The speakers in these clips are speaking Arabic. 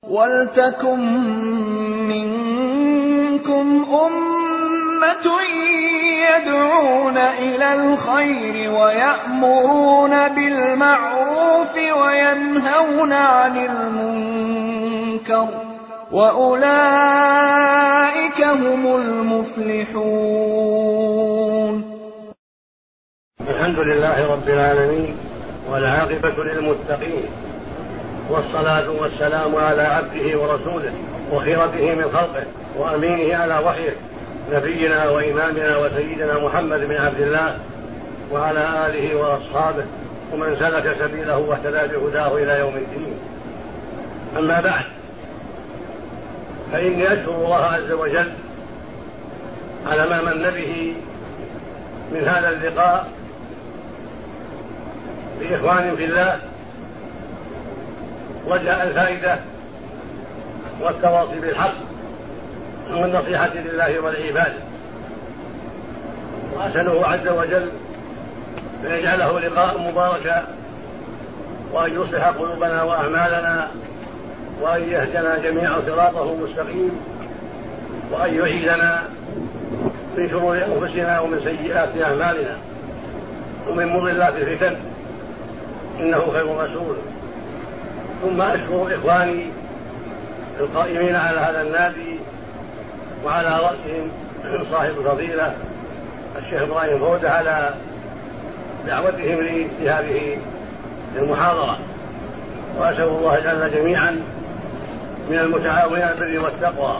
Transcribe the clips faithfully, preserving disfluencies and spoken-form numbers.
وَلْتَكُن مِّنكُمْ أُمَّةٌ يَدْعُونَ إِلَى الْخَيْرِ وَيَأْمُرُونَ بِالْمَعْرُوفِ وَيَنْهَوْنَ عَنِ الْمُنكَرِ ۚ وَأُولَٰئِكَ هُمُ الْمُفْلِحُونَ. الحمد لله رب العالمين، والعاقبة للمتقين، والصلاة والسلام على عبده ورسوله وخيرته من خلقه وأمينه على وحيه، نبينا وإمامنا وسيدنا محمد بن عبد الله، وعلى آله وأصحابه ومن سلك سبيله واهتدى بهداه إلى يوم الدين. أما بعد، فإني أشكر الله عز وجل على ما من به من هذا اللقاء بإخوان في الله، وجاء الفائدة والتواصي بالحق والنصيحة لله والعباد، وأسأله عز وجل أن يجعله لقاء مباركا، وأن يصلح قلوبنا وأعمالنا، وأن يهدنا جميعا صراطه مستقيم، وأن يعيذنا من شرور أنفسنا ومن سيئات أعمالنا ومن مضلات الفتن، إنه خير مسؤول. ثم أشكر إخواني القائمين على هذا النادي، وعلى رأسهم صاحب الفضيلة الشيخ إبراهيم فودة على دعوتهم لي في هذه المحاضرة، وأسأل الله جل جميعا من المتعاونين بالبر والتقوى،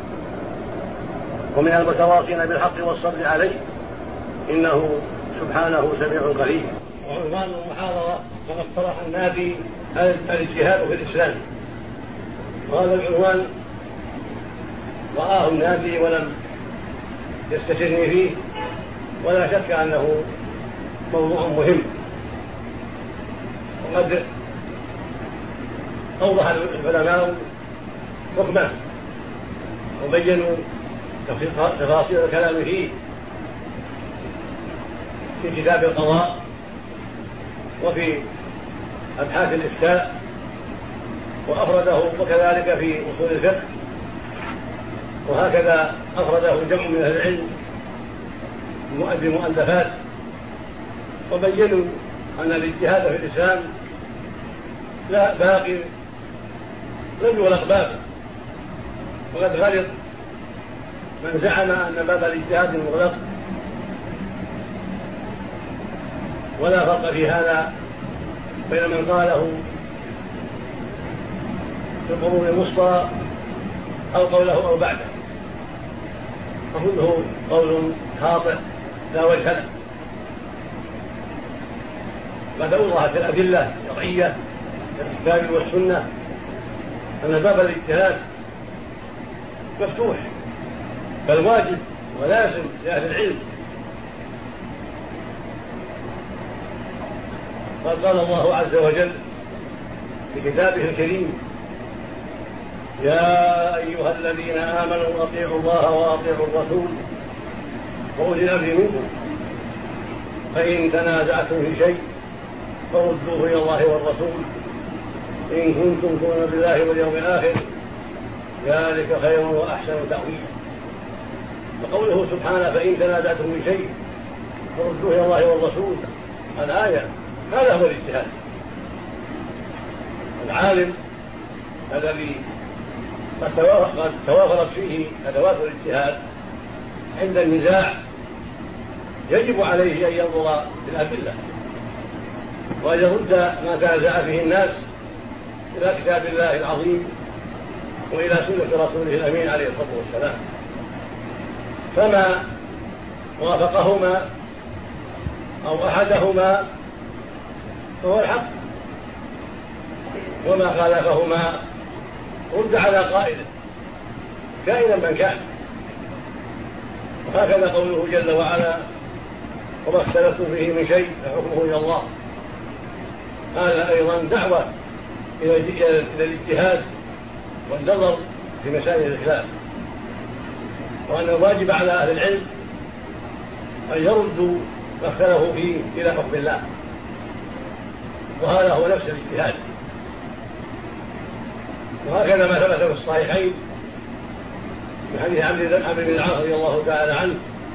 ومن المتواصين بالحق والصبر عليه، إنه سبحانه سميع قريب. وعنوان المحاضرة كما اقترح النادي الاجتهاد في الإسلام، وهذا العنوان رآه النادي ولم يستشرني فيه، ولا شك أنه موضوع مهم، وقد أوضح العلماء حكمه وبينوا تفاصيل الكلام فيه في كتاب القضاء وفي أبحاث الإفتاء، وأفرده وكذلك في أصول الفقه، وهكذا أفرده جمع من أهل العلم بمؤلفات، وبينوا أن الاجتهاد في الإسلام لا باقي لم يغلق بابه، وقد غلط من زعم أن باب الاجتهاد مغلق، ولا فرق في هذا بين من قاله في القرون الوسطى أو قوله أو بعده، فكله قول خاطئ لا وجه له. قد أوضحت الأدلة الشرعية في الكتاب والسنة أن باب الاجتهاد مفتوح، بل واجب ولازم لأهل العلم. قد قال الله عز وجل في كتابه الكريم: يا أيها الذين آمنوا أطيعوا الله وأطيعوا الرسول وأولي الأمر منكم، فإن تنازعتم في شيء فردوه إلى الله والرسول إن كنتم تؤمنون بالله واليوم الآخر، ذلك خير وأحسن تأويلا. وقوله سبحانه: فإن تنازعتم في شيء فردوه إلى الله والرسول، الآية هذا هو الاجتهاد. العالم الذي قد توافرت فيه أدوات الاجتهاد عند النزاع يجب عليه أن ينظر في الأدلة، وأن يرد ما تنازع فيه الناس إلى كتاب الله العظيم وإلى سنة رسوله الأمين عليه الصلاة والسلام، فما وافقهما أو أحدهما فهو الحق، وما خالفهما رد على قائله كائنا من كان. وهكذا قوله جل وعلا: وما اختلفتم فيه من شيء فحكمه إلى الله. هذا أيضا دعوة إلى الاجتهاد والنظر في مسائل الخلاف، وأن الواجب على أهل العلم أن يردوا ما اختلفوا فيه إلى حكم الله، وهذا هو نفس الاجتهاد. وهكذا ما ثبت في الصحيحين من حديث عمرو بن العاص رضي الله تعالى عنه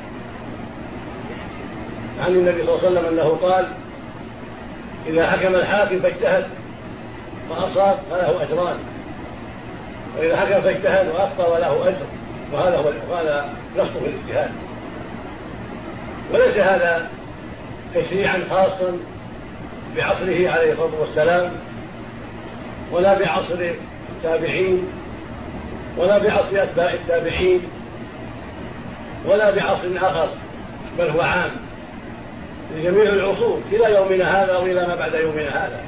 عن النبي صلى الله عليه وسلم أنه قال: إذا حكم الحاكم فاجتهد فأصاب فله أجران، وإذا حكم فاجتهد وأخطأ وله أجر. وهذا هو وهذا نصه في الاجتهاد. وليس هذا تشريعا خاصا بعصره عليه الصلاة والسلام، ولا بعصر التابعين، ولا بعصر أتباع التابعين، ولا بعصر آخر، بل هو عام لجميع العصور إلى يومنا هذا وإلى ما بعد يومنا هذا.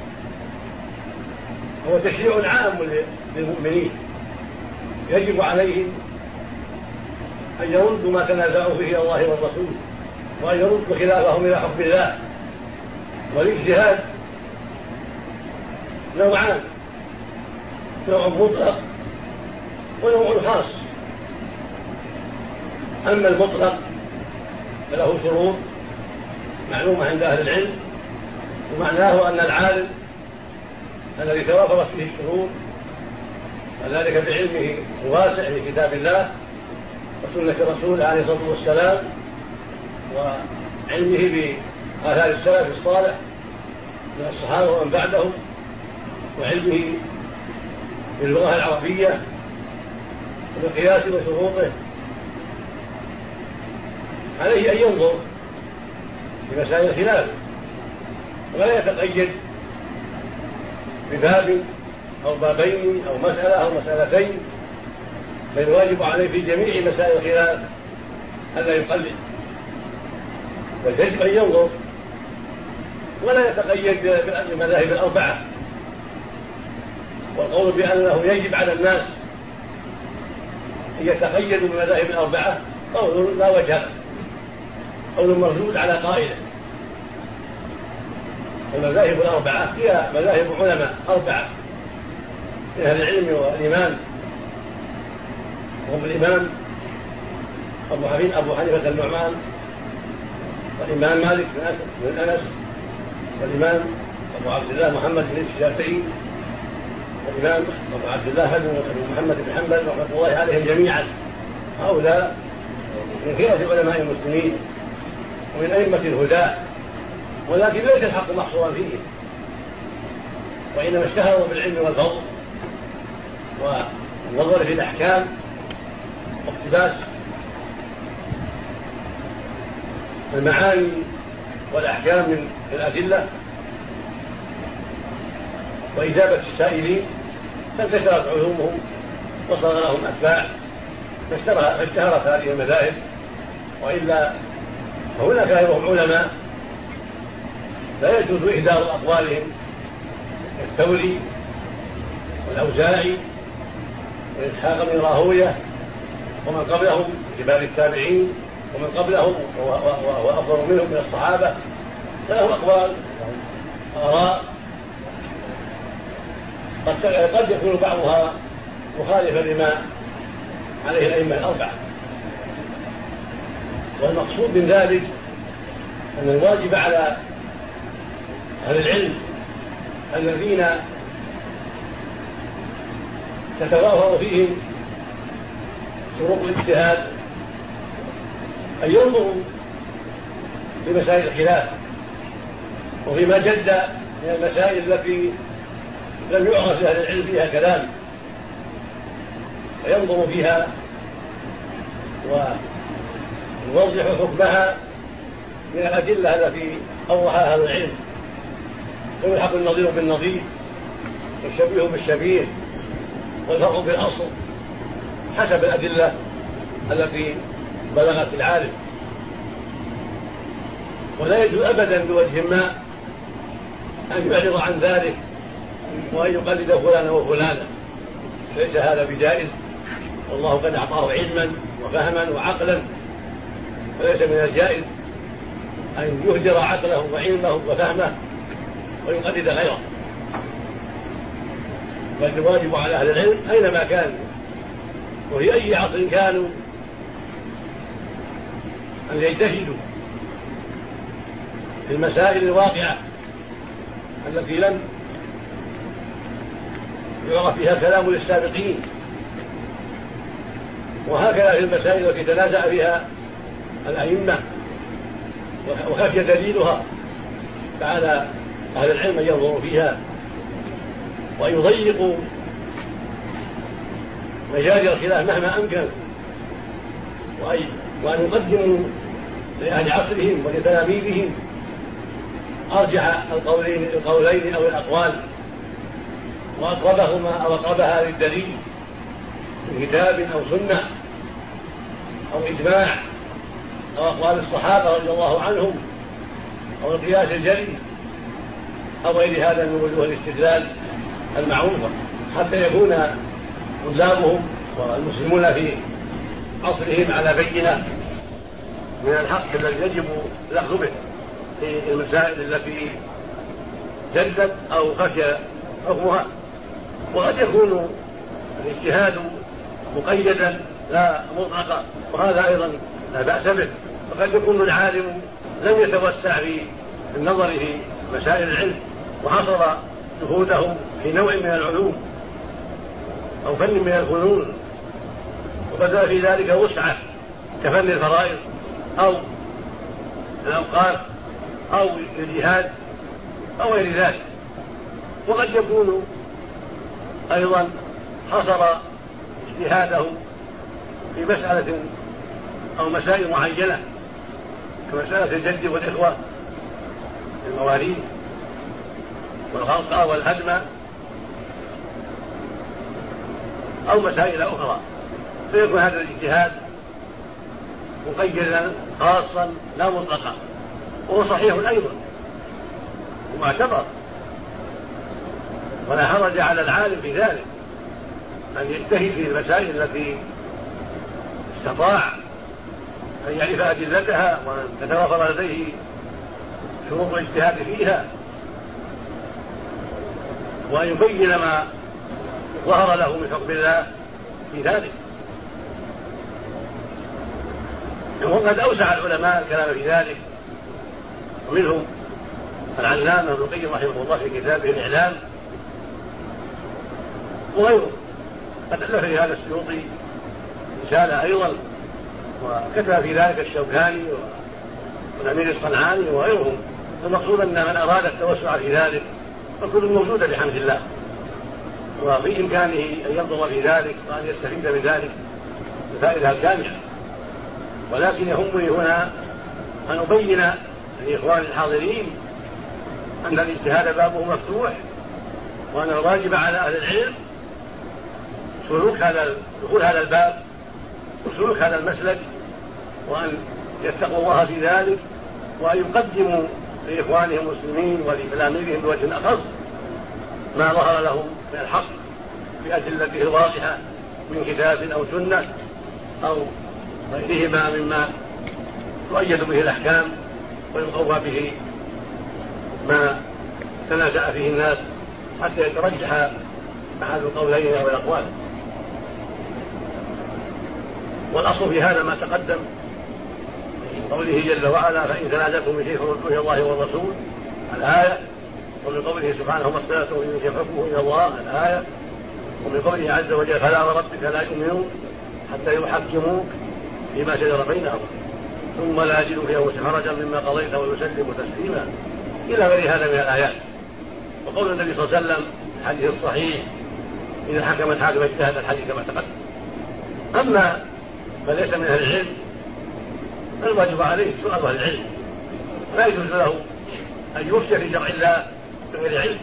هو تشريع عام للمؤمنين، يجب عليهم أن يردوا ما تنازعوا فيه الله والرسول، وأن يردوا خلافهم إلى حكم الله. والاجتهاد نوعان: نوع مطلق ونوع خاص. أما المطلق فله شروط معلومة عند أهل العلم، ومعناه أن العالم الذي توافرت فيه الشروط وذلك بعلمه الواسع في كتاب الله وسنة رسوله عليه الصلاة والسلام، وعلمه بآثار السلف الصالح من الصحابة ومن بعدهم، وعلمه باللغة العربية وبالقياس وشروطه، عليه أن ينظر في مسائل الخلاف ولا يتقيد بباب أو بابين أو مسألة أو مسألتين، بل الواجب عليه في جميع مسائل الخلاف ألا يقلد، بل يجب أن ينظر ولا يتقيد بالمذاهب الأربعة. والقول بأنه يجب على الناس أن يتقيدوا بالمذاهب الأربعة قول لا وجه له، قول مردود على قائله. المذاهب الأربعة هي مذاهب علماء أربعة من أهل العلم والإيمان، هم الإمام أبو حنيفة النعمان، والإمام مالك بن أنس، والإمام أبو عبد الله محمد بن الشافعي، والإمام أبو عبد الله بن محمد بن حنبل رحمة الله عليهم جميعا. هؤلاء من خيرة علماء المسلمين ومن أئمة الهدى، ولكن ليس الحق محصورا فيه، وإنما اشتهروا بالعلم والفضل والنظر في الأحكام واقتباس المعاني والأحكام من الأدلة وإجابة السائلين، فانتشرت علومهم وصار لهم أتباع فاشتهرت هذه المذاهب. وإلا فهناك غيرهم علماء لا يجوز إهدار أقوالهم كالثوري والأوزاعي وإسحاق بن راهوية ومن قبلهم كبار التابعين ومن قبلهم وأفضل منهم من الصحابة، فلهم أقوال آراء قد يكون بعضها مخالفا لما عليه الأئمة الأربعة. والمقصود من ذلك أن الواجب على أهل العلم الذين تتوافر فيهم شروط الاجتهاد أن ينظروا في مسائل الخلاف وفيما جد من المسائل التي لم يعرف لأهل العلم فيها كلام، فينظروا فيها ويوضح حكمها من الأدلة التي أوضحها أهل العلم، ويلحق النظير بالنظير والشبيه بالشبيه والفرع بالأصل حسب الأدلة التي بلغت العالم. ولا يجوز أبدا بوجه ما أن يعرض عن ذلك وأن يقلد فلانا وفلانا، ليس هذا بجائز، والله قد أعطاه علما وفهما وعقلا، فليس من الجائز أن يهدر عقله وعلمه وفهمه ويقلد غيره، بل الواجب على أهل العلم أينما كانوا وفي أي عصر كانوا أن يجتهدوا في المسائل الواقعة التي لم يعرف فيها كلام للسابقين. وهكذا في المسائل التي تنازع فيها الأئمة وخفي دليلها فعلى أهل العلم أن ينظروا فيها وأن يضيقوا مجال الخلاف مهما أمكن، وأن يقدموا لأهل عصرهم ولتلاميذهم أرجح القولين, القولين أو الأقوال وأقربهما أو أقربها للدليل من كتاب أو سنة أو إجماع أو أقوال الصحابة رضي الله عنهم أو القياس الجلي أو غير هذا من وجوه الاستدلال المعروفة، حتى يكون طلابهم والمسلمون في عصرهم على بينة من الحق الذي يجب الأخذ به في المسائل التي جدت أو خشي حكمها. وقد يكون الاجتهاد مقيدا لا مطلقا، وهذا أيضا لا بأس به. وقد يكون العالم لم يتوسع في النظر في مسائل العلم وحصر جهوده في نوع من العلوم أو فن من الفنون وبدأ في ذلك وسعة كفن الفرائض أو الأوقاف أو الجهاد أو غير ذلك. وقد يكون أيضا حصر اجتهاده في مسألة أو مسائل معينة كمسألة الجد والإخوة المواليد والغرقى والهدم أو مسائل أخرى، فيكون هذا الاجتهاد مقيدا خاصا لا مطلقا، وهو صحيح أيضا ومعتبر، ولا حرج على العالم في ذلك أن يجتهد في المسائل التي استطاع أن يعرف أدلتها وأن تتوفر لديه شروط الاجتهاد فيها، وأن يبين ما ظهر له من حكم الله في ذلك. وقد أوسع العلماء الكلام في ذلك، ومنهم العلامة ابن القيم رحمه الله في كتابه الإعلام وغيره. قد ألف في هذا السيوطي رسالة أيضا، وكتب في ذلك الشوكاني والأمير الصنعاني وغيرهم. المقصود أن من أراد التوسع في ذلك فكل موجود بحمد الله، وفي إمكانه أن ينظر في ذلك وأن يستفيد من ذلك بفائدة الجامعة. ولكن يهمني هنا أن أبين لإخوان الحاضرين أن الاجتهاد بابه مفتوح، وأن الواجب على أهل العلم سلوك هذا دخول هذا الباب وسلوك هذا المسلك، وأن يتقوا الله في ذلك، وأن يقدموا لإخوانهم المسلمين ولتلاميذهم بوجه أخص ما ظهر لهم من الحق بأدلته الواضحة من كتاب أو سنة أو غيرهما مما تؤيد به الأحكام ويقوى به ما تنازع فيه الناس حتى يترجح أحد القولين أو الأقوال. والأصل في هذا ما تقدم قوله جل وعلا: فإن تنازعتم في شيء فردوه إلى الله والرسول الآية، ومن قوله سبحانه: وما اختلفتم فيه من شيء فحكمه إلى الله الآية، ومن قوله عز وجل: فلا وربك لا يؤمنون حتى يحكموك فيما شجر بينهم ثم لا يجدوا في أنفسهم حرجا مما قضيت ويسلموا تسليما، إلى غير هذا من الآيات. وقول النبي صلى الله عليه وسلم الحديث الصحيح: إذا حكم الحاكم اجتهد الحديث كما تقدم. أما من ليس من أهل العلم فالواجب عليه سؤال أهل العلم، لا يجوز له أن يفتي في شرع الله بغير علم.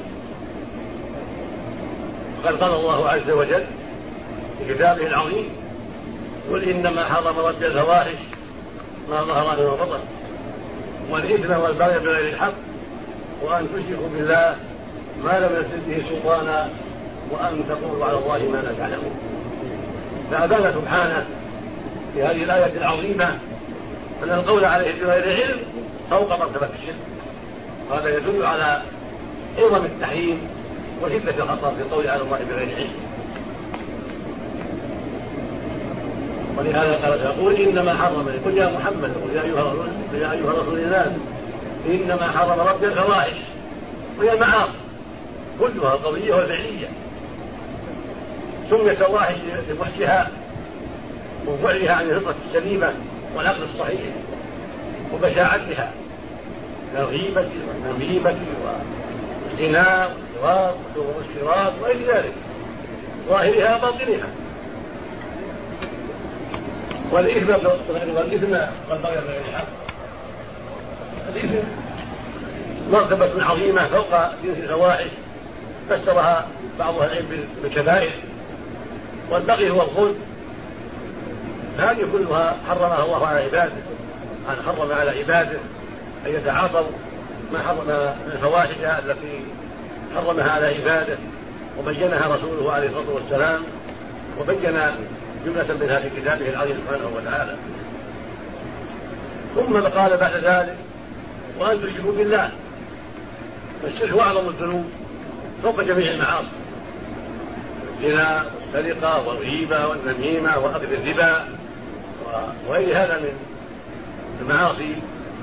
وقد قال الله عز وجل في كتابه العظيم: قل إنما حرم ربي الفواحش ما ظهر منه وما بطن والإثم والبغي بغير الحق وأن تشركوا بالله ما لم ينزل به سلطانا وأن تقولوا على الله ما لا تعلمون. فأبان سبحانه في هذه الآية العظيمة أن القول عليه بغير علم فوق مرتبة الشرك، وهذا يدل على عظم التحريم وشدة الخطر في القول على الله بغير علم. ولهذا قال: يقول إنما حرم، قل يا محمد قل يا أيها الرسول يا أيها الرسول الناس إنما حرم ربي الفواحش وهي المعاصي كلها القولية والفعلية، سميت الفواحش لبحثها وبعدها عن الفطرة السليمة والعقل الصحيح وبشاعتها كالغيبة والنميمة والزنا والسواق والاشتراك وغير ذلك ظاهرها باطنها. والإثم والإثم والبغي بغير حق الإثم مرتبة عظيمة فوق جنس الفواحش فسرها بعض أهل العلم بالكبائر. والبغي هو الخلد، هذه كلها حرمها الله على عباده، أن حرم على عباده أن يتعاطوا ما حرم من الفواحش التي حرمها على عباده وبينها رسوله عليه الصلاة والسلام، وبين جملة منها في كتابه العظيم سبحانه وتعالى. ثم قال بعد ذلك: وأن تشركوا بالله. فالشرك هو أعظم الذنوب فوق جميع المعاصي، الزنا والسرقة والغيبة والنميمة وأكل الربا وغير هذا من المعاصي.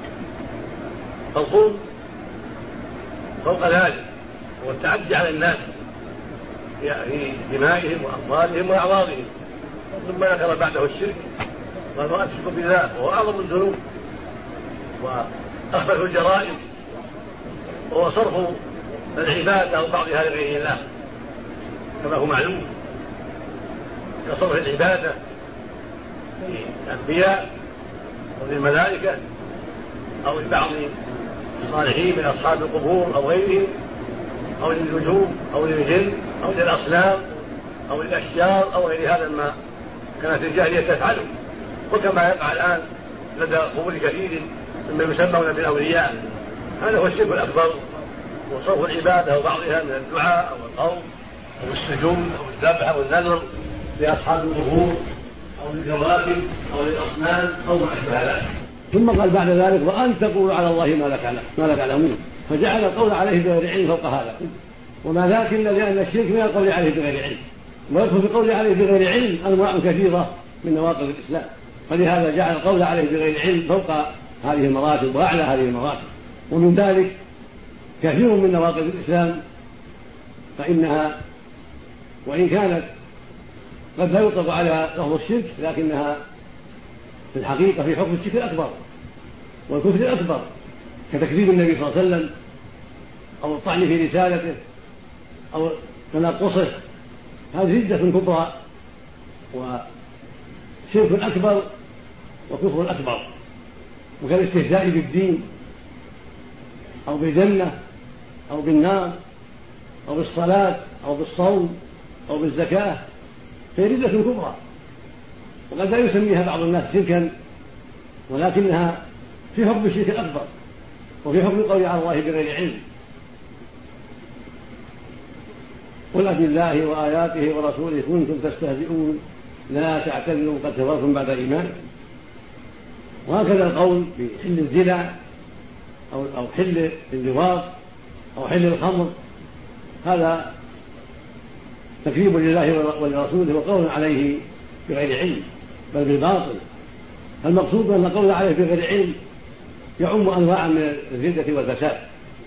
فالظلم فوق ذلك هو التعدي على الناس في دمائهم وأموالهم وأعراضهم. ثم ذكر بعده الشرك قال: وأن تشركوا بالله وهو أعظم الذنوب وأخبث الجرائم، وهو صرف العبادة أو بعضها لغير الله كما هو معلوم، كصرف العبادة للأنبياء أو للملائكة أو لبعض الصالحين من أصحاب القبور أو غيرهم أو للنجوم أو للجن أو للأصنام أو للأشجار أو غير هذا ما كانت الجاهلية تفعله، وكما يقع الآن لدى قبور كثير مما يسمون بالأولياء. هذا هو الشرك الأكبر، وصرف العبادة أو بعضها من الدعاء أو القول أو السجود أو الذبح أو النذر لأصحاب القبور أو للكواكب أو للأصنام أو ما أشبه ذلك. ثم قال بعد ذلك: وأن تقولوا على الله ما لا تعلمون. فجعل القول عليه بغير علم فوق هذا، وما ذاك إلا لأن الشرك من القول عليه بغير علم، ويدخل في القول عليه بغير علم أنواع كثيرة من نواقض الإسلام، فلهذا جعل القول عليه بغير علم فوق هذه المراتب وأعلى هذه المراتب. ومن ذلك كثير من نواقض الإسلام فإنها وإن كانت قد لا يطلق عليها لفظ الشرك لكنها في الحقيقة في حكم الشرك الأكبر والكفر الأكبر، كتكذيب النبي صلى الله عليه وسلم أو الطعن في رسالته أو تنقصه. هذه ردة كبرى وشرك أكبر وكفر أكبر، وكالاستهزاء بالدين أو بالجنة أو بالنار أو بالصلاة أو بالصوم أو بالزكاة، فهي ردة كبرى، وقد لا يسميها بعض الناس شركا، ولكنها في حكم الشرك الأكبر وفي حكم القول على الله بغير علم. قل أبالله وآياته ورسوله كنتم تستهزئون لا تعتذروا قد كفرتم بعد إيمانكم. وهكذا القول بحل الزنا أو أو حل اللواط أو حل الخمر، هذا تكذيب لله ولرسوله وقول عليه بغير علم بل بالباطل. المقصود أن القول عليه بغير علم يعم أنواعا من الردة والفساد،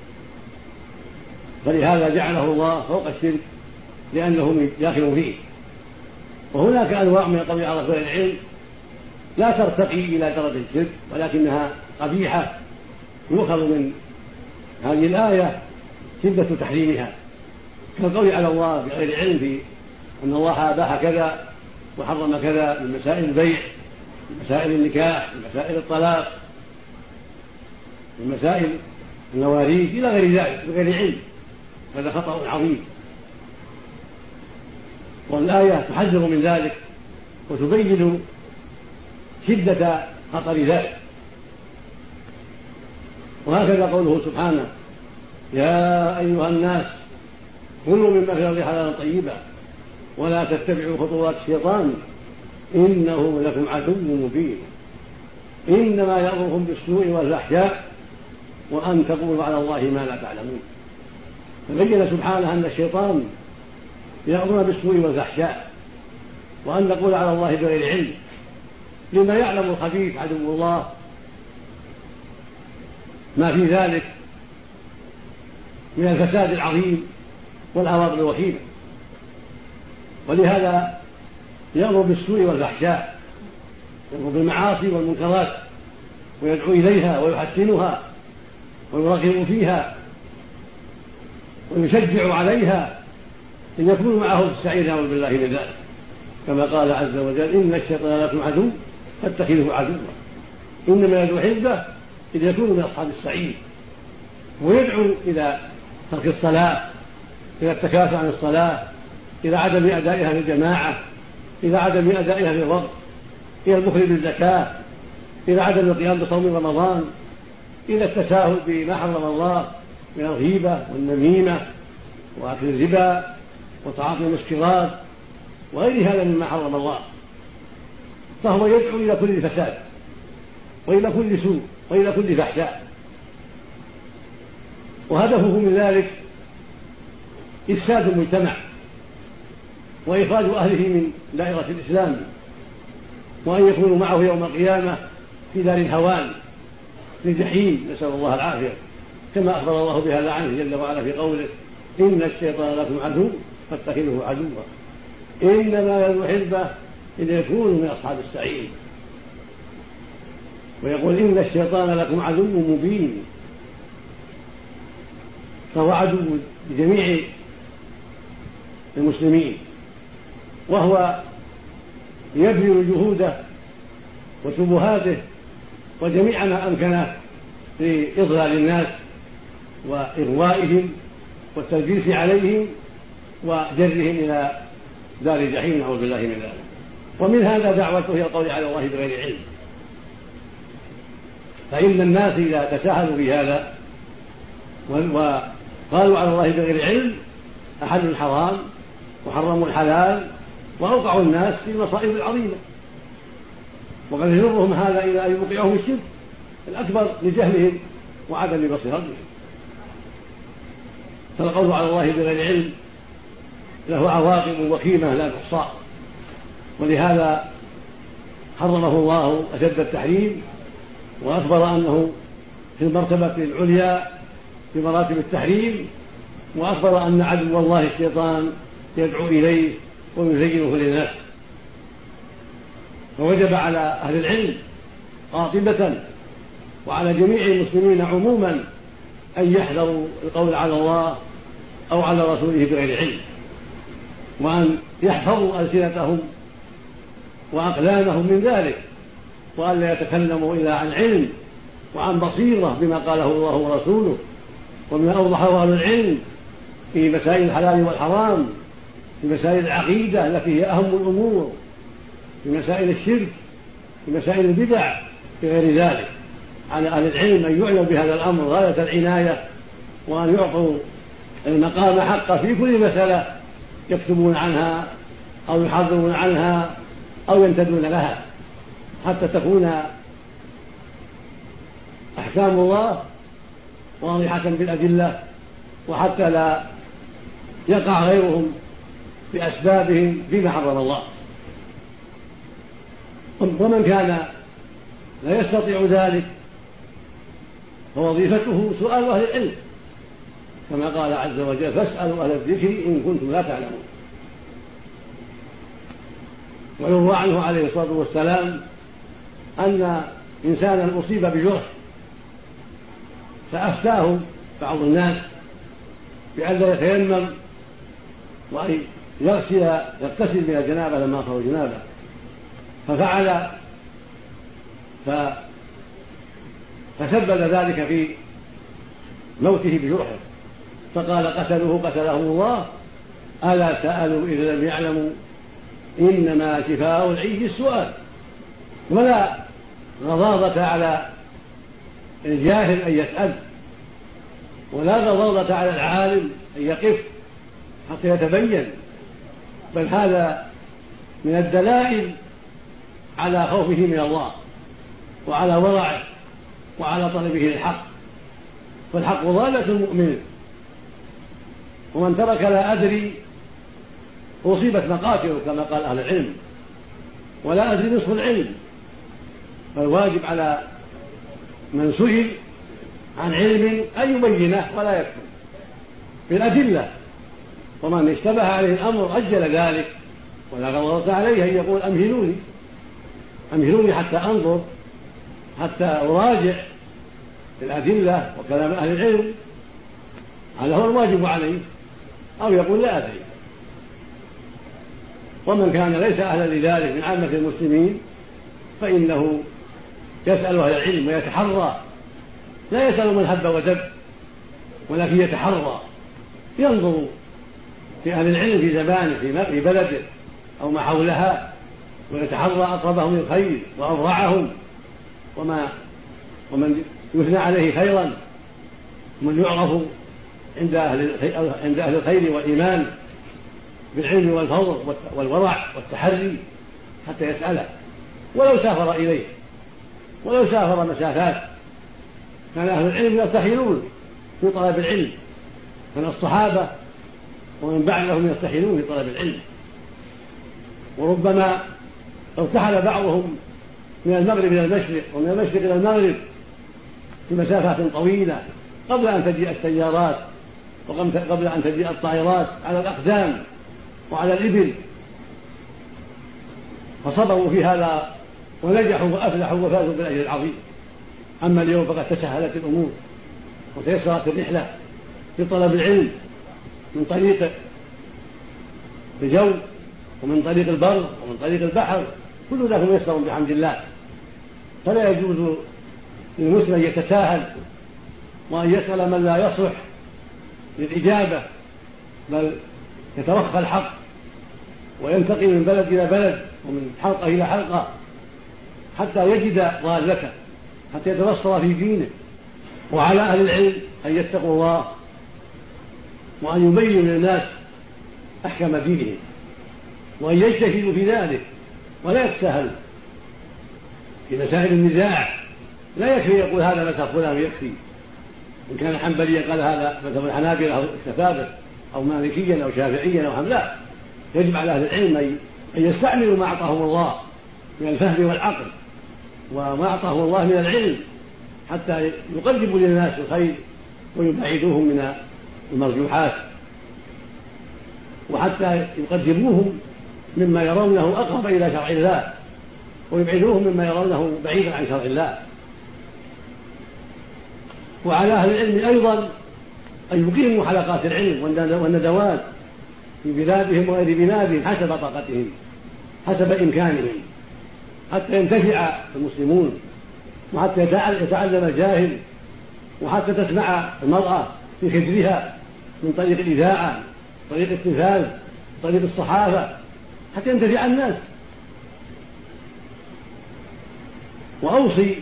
فلهذا جعله الله فوق الشرك لأنه داخل فيه. وهناك أنواع من القول على غير العلم لا ترتقي إلى درجة الشرك ولكنها قبيحة، يؤخذ من هذه الآية شدة تحريمها، كالقول على الله بغير علم في أن الله أباح كذا وحرم كذا من مسائل البيع، من مسائل النكاح، من مسائل الطلاق، من مسائل المواريث إلى غير ذلك بغير علم. هذا خطأ عظيم، والآية تحذر من ذلك وتبين شدة خطر ذلك. وهكذا قوله سبحانه: يا أيها الناس كلوا مما في الأرض حلالا طيبا ولا تتبعوا خطوات الشيطان إنه لكم عدو مبين إنما يأمركم بالسوء والفحشاء وأن تقولوا على الله ما لا تعلمون. فبين سبحانه أن الشيطان يأمرنا بالسوء والفحشاء وأن نقول على الله بغير علم، لما يعلم الخبيث عدو الله ما في ذلك من الفساد العظيم والعواقب الوخيمة. ولهذا يأمر بالسوء والفحشاء، يأمر بالمعاصي والمنكرات ويدعو إليها ويحسنها ويرغب فيها ويشجع عليها إن يكونوا معه في السعير، نعوذ بالله من ذلك، كما قال عز وجل: إن الشيطان لكم عدو فاتخذوه عدوا إنما يدعو حزبه إذ يكونوا من أصحاب السعير. ويدعو إلى ترك الصلاة، إلى التكاسل عن الصلاة، إلى عدم أدائها للجماعة، إلى عدم أدائها للوقت، إلى البخل بالزكاة، إلى عدم القيام بصوم رمضان، إلى التساهل بما حرم الله من الغيبة والنميمة وأكل الربا وتعاطي المسكرات وغير هذا مما حرم الله. فهو يدعو إلى كل فساد وإلى كل سوء وإلى كل فحشاء، وهدفه من ذلك إفساد المجتمع وإخراج أهله من دائرة الإسلام، وأن يكونوا معه يوم القيامة في دار الهوان في الجحيم، نسأل الله العافية، كما أخبر الله بهذا عنه جل وعلا في قوله: إن الشيطان لكم عدو فاتخذوه عدوا إنما يدعو حزبه إذ يكونوا من أصحاب السعير. ويقول: إن الشيطان لكم عدو مبين، فهو عدو لجميع المسلمين، وهو يبذل جهوده وشبهاته وجميع ما أمكنه لإضلال الناس وإغوائهم والتلبيس عليهم وجرهم إلى دار الجحيم، نعوذ بالله من ذلك. ومن هذا دعوته إلى القول على الله بغير علم، فإن الناس إذا تساهلوا في هذا وقالوا على الله بغير علم أحلوا الحرام وحرموا الحلال وأوقعوا الناس في المصائب العظيمة، وقد يجرهم هذا إلى أن يوقعهم الشرك الأكبر لجهلهم وعدم بصيرتهم. فالقول على الله بغير علم له عواقب وخيمة لا تحصى، ولهذا حرمه الله أشد التحريم، وأخبر أنه في المرتبة العليا في مراتب التحريم، وأخبر أن عدو الله الشيطان يدعو إليه ويزينه للناس. فوجب على أهل العلم قاطبة وعلى جميع المسلمين عموما أن يحذروا القول على الله أو على رسوله بغير علم، وأن يحفظوا ألسنتهم وأقلامهم من ذلك، وأن لا يتكلموا إلا عن علم وعن بصيرة بما قاله الله ورسوله وبما أوضحه أهل العلم في مسائل الحلال والحرام، في مسائل العقيدة التي هي أهم الأمور، في مسائل الشرك، في مسائل البدع، في غير ذلك. على أهل العلم أن يعنوا بهذا الأمر غاية العناية، وأن يعطوا المقام حقه في كل مسألة يكتبون عنها أو يحضرون عنها أو ينتدون لها، حتى تكون أحكام الله واضحة بالأدلة، وحتى لا يقع غيرهم بأسبابهم فيما حرم الله. ومن كان لا يستطيع ذلك فوظيفته سؤال أهل العلم، كما قال عز وجل: فاسألوا أهل الذكر إن كنتم لا تعلمون. ويروى عنه عليه الصلاة والسلام أن إنسانا أصيب بجرح فأفتاه بعض الناس بألا يتيمم وأن يغسل يغتسل من الجنابة لما أصاب الجنابة، ففعل فسبب ذلك في موته بجرحه، فقال: قتلوه قتلهم الله، ألا سألوا إذا لم يعلموا إنما شفاء العي السؤال. ولا غضاضة على الجاهل أن يسأل، ولا غضاضة على العالم أن يقف حتى يتبين، بل هذا من الدلائل على خوفه من الله وعلى ورعه وعلى طلبه للحق، فالحق ضالة المؤمن، ومن ترك لا أدري أصيبت مقاتله كما قال أهل العلم، ولا أدري نصف العلم. فالواجب على من سئل عن علم أن يبينه ولا يكتم بالأدلة، ومن اشتبه عليه الأمر أجل ذلك ولكن الله عليه أن يقول أمهلوني أمهلوني حتى أنظر، حتى أراجع الأدلة وكلام أهل العلم، هذا هو الواجب عليه، أو يقول لا أدري. ومن كان ليس أهلا لذلك من عامة المسلمين فإنه يسأل أهل العلم ويتحرى، لا يسأل من هب ودب، ولكن يتحرى، ينظر في أهل العلم في زمانه في بلده أو ما حولها، ويتحرى أقربهم للخير وأورعهم، وما ومن يثنى عليه خيرا، ومن يعرف عند أهل عند أهل الخير والإيمان بالعلم والفضل والورع والتحري، حتى يسأله ولو سافر إليه، ولو سافر مسافات. كان أهل العلم يرتحلون في طلب العلم، كان الصحابة ومن بعدهم يرتحلون في طلب العلم، وربما ارتحل بعضهم من المغرب إلى المشرق ومن المشرق إلى المغرب في مسافات طويلة قبل أن تجيء السيارات وقبل أن تجيء الطائرات على الأقدام وعلى الإبل، فصبروا في هذا ونجحوا وأفلحوا وفازوا بالأجر العظيم. أما اليوم فقد تسهلت الأمور وتيسرت الرحلة في طلب العلم من طريق الجو ومن طريق البر ومن طريق البحر، كل ذلك ميسر بحمد الله. فلا يجوز للمسلم أن يتساهل وأن يسأل من لا يصلح للإجابة، بل يتوخى الحق وينتقل من بلد إلى بلد ومن حلقة إلى حلقة حتى يجد ضالته، حتى يتبصر في دينه. وعلى أهل العلم أن يتقوا الله وأن يبينوا للناس أحكام دينهم، وأن يجتهدوا في ذلك ولا يتساهل في مسائل النزاع. لا يكفي يقول هذا مذهب فلان ويكفي، إن كان حنبليا قال هذا مذهب الحنابلة أو الكتابة أو مالكيا أو شافعيا أو حنبليا. لا، يجب على أهل العلم أن يستعملوا ما أعطاهم الله من الفهم والعقل وما أعطاه الله من العلم، حتى يقربوا للناس الخير ويبعدوهم من المرجوحات، وحتى يقدموهم مما يرونه أقرب إلى شرع الله ويبعدوهم مما يرونه بعيدا عن شرع الله. وعلى أهل العلم أيضا أن يقيموا حلقات العلم والندوات في بلادهم وغير بلادهم حسب طاقتهم حسب إمكانهم، حتى ينتفع المسلمون وحتى يتعلم الجاهل، وحتى تسمع المرأة في خدرها من طريق الإذاعة، طريق التلفاز، طريق الصحافة، حتى ينتفع الناس. وأوصي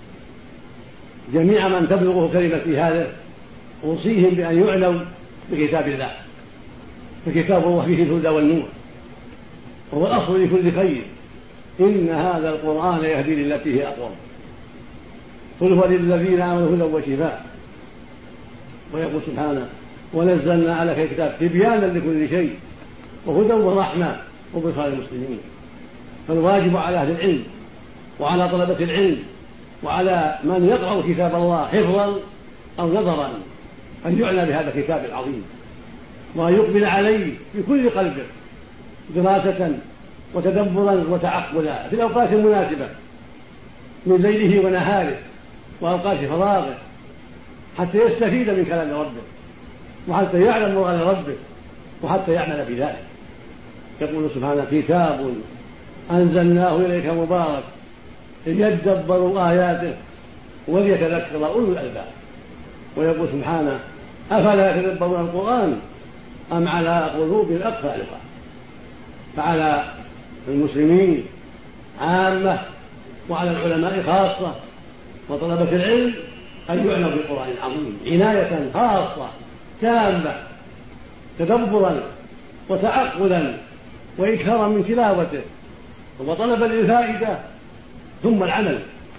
جميع من تبلغه كلمتي هذا، أوصيهم بأن يعنوا بكتاب الله، فكتاب الله فيه الهدى والنور، وهو الأصل لكل خير. إن هذا القرآن يهدي للتي هي أقوم، قل هو للذين آمنوا هدى وشفاء. ويقول سبحانه ونزلنا عليك الكتاب تبيانا لكل شيء وهدى ورحمة وبشرى للمسلمين. فالواجب على أهل العلم وعلى طلبة العلم وعلى من يقرأ كتاب الله حفظا أو نظرا أن يعنى بهذا الكتاب العظيم، وأن يقبل عليه بكل قلبه دراسة وتدبرا وتعقلا في الأوقات المناسبة من ليله ونهاره وأوقات فراغه، حتى يستفيد من كلام ربه وحتى يعلم مراد ربه وحتى يعمل بذلك. يقول سبحانه كتاب أنزلناه إليك مبارك ليدبروا آياته وليتذكر أولو الألباب. ويقول سبحانه أفلا يتدبرون القرآن أم على قلوب أقفالها. فعلى المسلمين عامة وعلى العلماء خاصة وطلبة العلم أن يعنوا بالقرآن العظيم عناية خاصة تامة، تدبرا وتعقلا وإكثارا من تلاوته وطلبا للفائدة ثم العمل.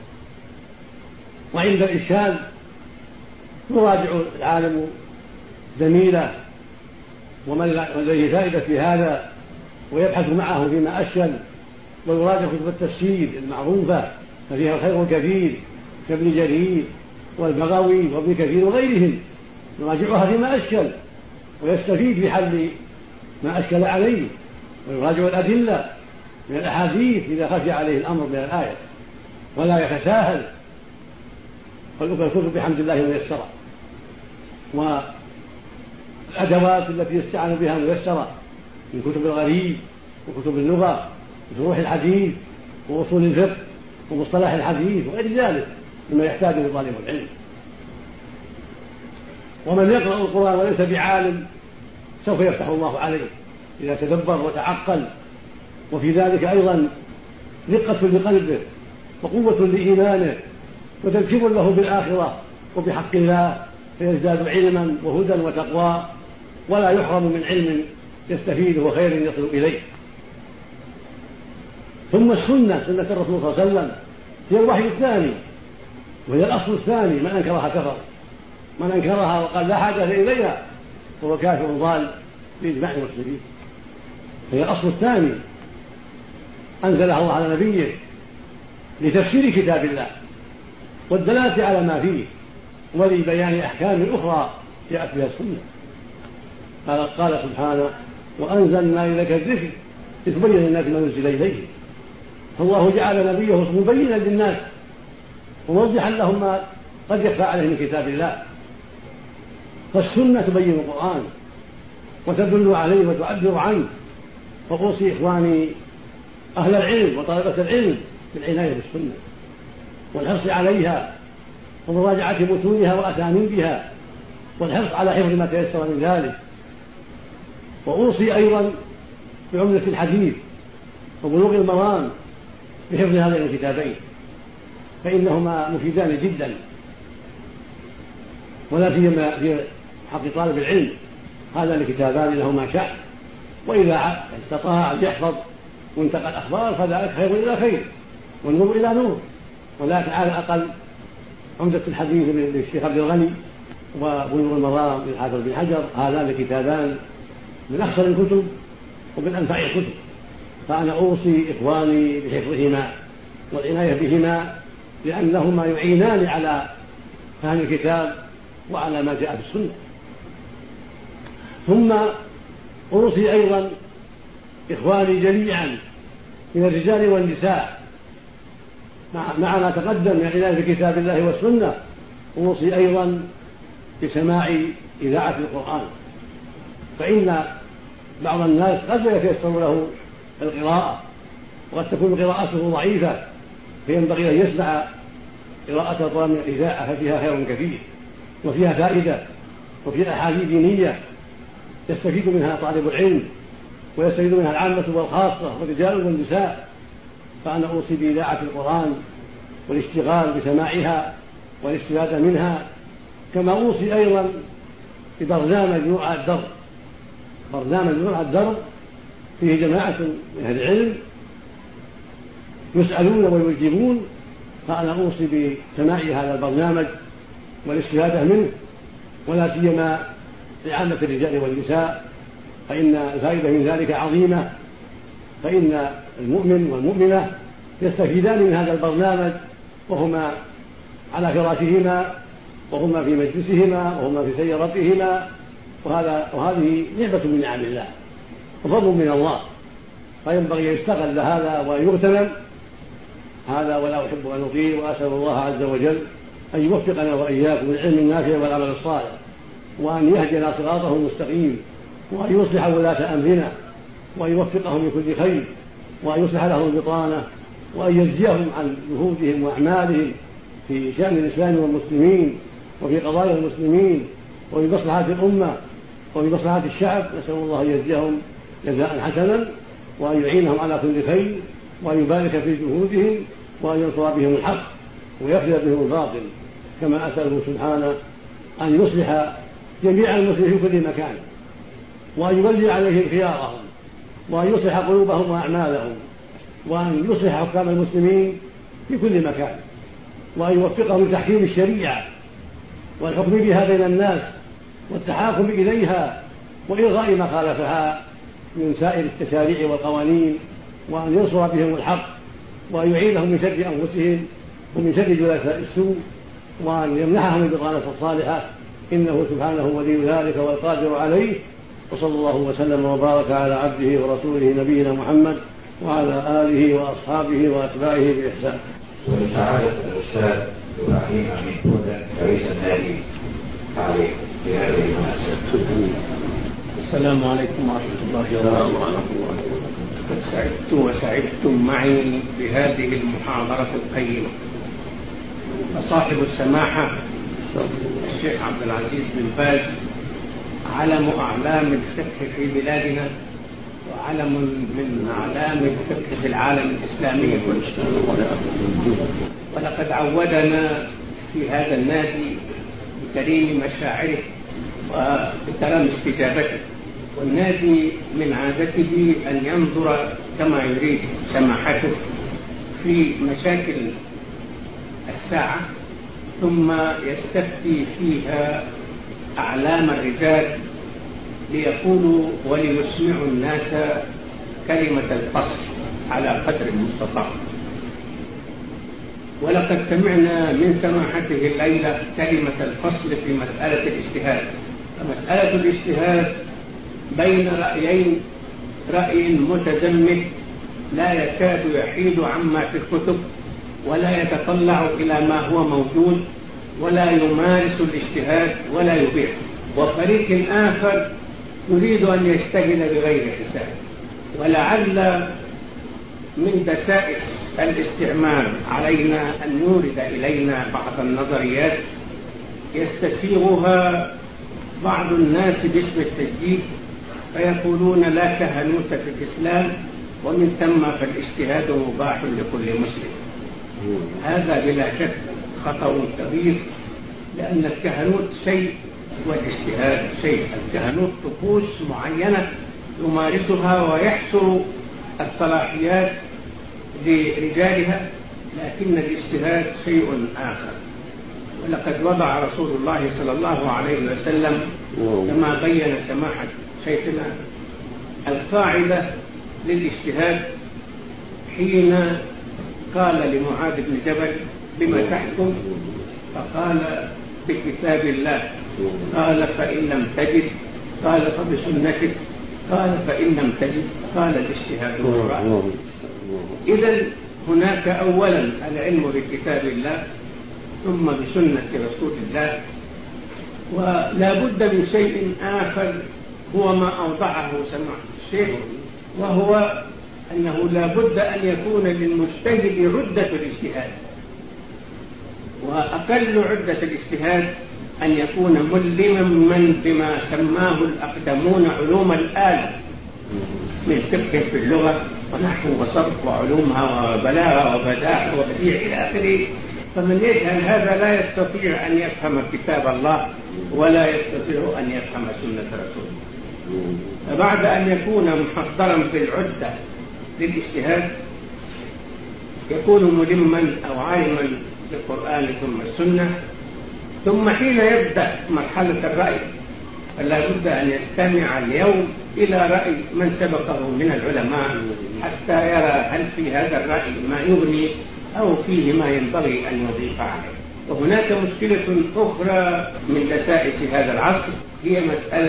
وعند الإشكال يراجع العالم زميله ومن لديه فائدة في هذا ويبحث معه فيما أشكل، ويراجع كتب التفسير المعروفة ففيها الخير الكثير كابن جرير والبغوي وابن كثير وغيرهم، يراجعها فيما أشكل ويستفيد بحل ما أشكل عليه ويراجع الأدلة من الأحاديث إذا خفي عليه الأمر من الآية، ولا يتساهل، فالكتب بحمد الله ميسرة، والأدوات التي يستعان بها ميسرة من كتب الغريب وكتب اللغة وشروح الحديث وأصول الفقه ومصطلح الحديث وغير ذلك مما يحتاجه طالب العلم. ومن يقرأ القرآن وليس بعالم سوف يفتح الله عليه إذا تدبر وتعقل، وفي ذلك أيضا رقة لقلبه وقوة لإيمانه وتذكير له بالآخرة وبحق الله، فيزداد علما وهدى وتقوى، ولا يحرم من علم يستفيده وخير يصل إليه. ثم السنة، سنة الرسول صلى الله عليه وسلم، هي الوحي الثاني وهي الأصل الثاني، من أنكرها كفر، من أنكرها وقال لا حاجة إليها هو كافر ضال بإجماع المسلمين. هي الأصل الثاني أنزلها الله على نبيه لتفسير كتاب الله والدلالة على ما فيه ولبيان أحكام أخرى جاءت بها السنة. قال, قال سبحانه: وأنزلنا إليك الذكر لتبين للناس ما نزل إليه. فالله جعل نبيه مبينا للناس وموضحا لهم ما قد يخفى عليه من كتاب الله. فالسنة تبين القرآن وتدل عليه وتعبر عنه. فأوصي إخواني أهل العلم وطلبة العلم بالعناية بالسنة والحرص عليها ومراجعة متونها وأسانيدها والحرص على حفظ ما تيسر من ذلك. وأوصي أيضا بعمدة الحديث وبلوغ المرام بحفظ هذين الكتابين، فإنهما مفيدان جدا، ولا سيما في حق طالب العلم. هذان الكتابان لهما شأن، وإذا استطاع أن يحفظ وانتقى الأخبار فذلك خير إلى خير والنور إلى نور. ولكن على الأقل عمدة الحديث للشيخ عبد الغني وبلوغ المرام للحافظ بن حجر، هذان الكتابان من أخطر الكتب ومن أنفع الكتب. فأنا أوصي إخواني بحفظهما والعناية بهما، لأنهما يعينان على فهم الكتاب وعلى ما جاء في السنة. ثم أوصي أيضا إخواني جميعا من الرجال والنساء مع ما تقدم من العناية بكتاب الله والسنة، أوصي أيضا بسماع إذاعة القرآن، فإن بعض الناس قد لا يتيسر له القراءة وقد تكون قراءته ضعيفة، فينبغي أن يسمع قراءة القرآن من الإذاعة، ففيها خير كثير وفيها فائدة وفيها أحاديث دينية يستفيد منها طالب العلم ويستفيد منها العامة والخاصة والرجال والنساء. فأنا أوصي بإذاعة القرآن والاشتغال بسماعها والاستفادة منها، كما أوصي أيضا ببرنامج نور على الدرب. برنامج نور على الدرب فيه جماعة من أهل العلم يسألون ويجيبون، فأنا أوصي بسماع هذا البرنامج والاستفادة منه، ولا سيما لعامة الرجال والنساء، فإن الفائدة من ذلك عظيمة. فإن المؤمن والمؤمنة يستفيدان من هذا البرنامج وهما على فراشهما وهما في مجلسهما وهما في سيارتهما، وهذا وهذه نعمة من نعم الله وفضل من الله، فينبغي أن يستغل هذا ويغتنم هذا. ولا أحب أن أطيل، وأسأل الله عز وجل أن يوفقنا وإياكم للعلم النافع والعمل الصالح، وأن يهدينا صراطه المستقيم، وأن يصلح ولاة أمرنا وأن يوفقهم لكل خير، وأن يصلح لهم البطانة، وأن يجزيهم عن جهودهم وأعمالهم في شأن الإسلام والمسلمين وفي قضايا المسلمين وفي مصلحة الأمة وفي مصلحة الشعب. نسأل الله أن يجزيهم جزاء حسنا، وأن يعينهم على كل خير، وأن يبارك في جهودهم، وأن ينصر بهم الحق ويخذل بهم الباطل. كما أسأله سبحانه أن يصلح جميع المسلمين في كل مكان، وأن يولي عليهم خيارهم، وأن يصلح قلوبهم وأعمالهم، وأن يصلح حكام المسلمين في كل مكان، وأن يوفقهم لتحكيم الشريعة والحكم بها بين الناس والتحاكم إليها وإلغاء ما خالفها من سائر التشاريع والقوانين، وأن ينصر بهم الحق، وأن يعينهم من شر أنفسهم ومن شر جلساء السوء، وأن يمنحهم البطانة الصالحة، إنه سبحانه ولي ذلك والقادر عليه. وصلى الله وسلم وبارك على عبده ورسوله نبينا محمد وعلى آله وأصحابه وأتباعه بإحسان. ولسعادة الأستاذ إبراهيم أمين هدى رئيس النادي عليه في هذه المناسبة. السلام عليكم ورحمة الله وبركاته. قد سعدت وسعدتم معي بهذه المحاضرة القيمة. فصاحب السماحة الشيخ عبد العزيز بن باز علم أعلام الفقه في بلادنا وعلم من أعلام الفقه في العالم الإسلامي كله، ولقد عودنا في هذا النادي بكريم مشاعره وبكرم استجابته، والنادي من عادته أن ينظر كما يريد سماحته في مشاكل الساعة ثم يستفتي فيها أعلام الرجال ليقولوا وليسمعوا الناس كلمة الفصل على قدر المستطاع. ولقد سمعنا من سماحته الليلة كلمة الفصل في مسألة الاجتهاد. فمسألة الاجتهاد بين رأيين، رأي متزمت لا يكاد يحيد عما في الكتب ولا يتطلع إلى ما هو موجود ولا يمارس الاجتهاد ولا يبيع، وفريق آخر يريد أن يجتهد بغير حساب. ولعل من دسائس الاستعمار علينا أن نورد إلينا بعض النظريات يستسيغها بعض الناس باسم التجديد، فيقولون لا كهنوت في الإسلام ومن ثم فالاجتهاد مباح لكل مسلم. هذا بلا شك خطأ كبير، لأن الكهنوت شيء والاجتهاد شيء. الكهنوت طقوس معينة يمارسها ويحصر الصلاحيات لرجالها، لكن الاجتهاد شيء آخر. ولقد وضع رسول الله صلى الله عليه وسلم كما بين سماحة شيخنا القاعدة للاجتهاد حين قال لمعاذ بن جبل بما تحكم؟ فقال بكتاب الله. قال فإن لم تجد؟ قال فبسنتك. قال فإن لم تجد؟ قال الاجتهاد والرأي. إذن هناك أولا العلم بكتاب الله ثم بسنة رسول الله، ولا بد من شيء آخر هو ما أوضعه سماحة الشيخ، وهو أنه لا بد أن يكون للمجتهد عدة الاجتهاد، وأقل عدة الاجتهاد أن يكون ملما من بما سماه الأقدمون علوم الآلة من فقه في اللغة ونحو وصرف وعلومها وبلاغة وبداء وبديع إلى آخره. فمن يجهل هذا لا يستطيع أن يفهم كتاب الله ولا يستطيع أن يفهم سنة رسوله. فبعد أن يكون محضرا في العدة للاجتهاد يكون ملما أو عالما بالقرآن ثم السنة، ثم حين يبدأ مرحلة الرأي فلا بد أن يستمع اليوم إلى رأي من سبقه من العلماء حتى يرى هل في هذا الرأي ما يغني أو فيه ما ينبغي أن يضيف عليه. وهناك مشكلة أخرى من دسائس هذا العصر، هي مسألة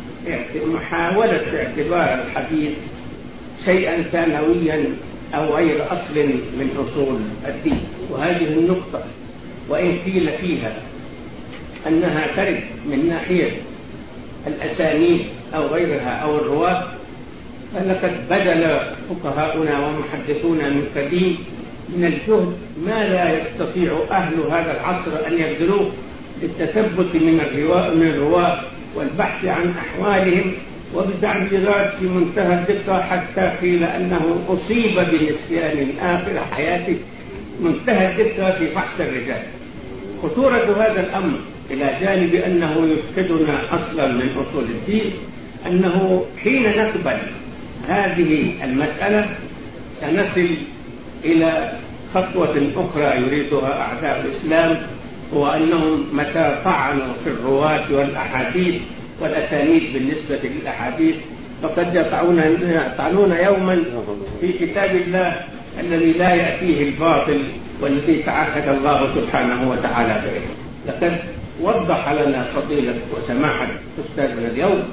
محاولة اعتبار الحديث شيئا ثانويا أو غير أصل من أصول الدين. وهذه النقطة وإن قيل فيها أنها ترد من ناحية الأسانيد أو غيرها أو الرواة، فلقد بذل فقهاؤنا ومحدثونا من قديم من الجهد ما لا يستطيع أهل هذا العصر أن يبذلوه للتثبت من الرواة والبحث عن أحوالهم وبتعبيرات في منتهى الدقة، حتى قيل أنه أصيب بنسيان آخر حياته، منتهى الدقة في فحص الرجال. خطورة هذا الأمر إلى جانب أنه يفقدنا أصلا من أصول الدين، أنه حين نقبل هذه المسألة سنصل إلى خطوة أخرى يريدها أعداء الإسلام، هو أنهم متى طعنوا في الرواة والأحاديث والأسانيد بالنسبة للأحاديث فقد يطعنون يوما في كتاب الله الذي لا يأتيه الباطل والذي تعهد الله سبحانه وتعالى به. لقد وضح لنا فضيلة وسماحة أستاذنا اليوم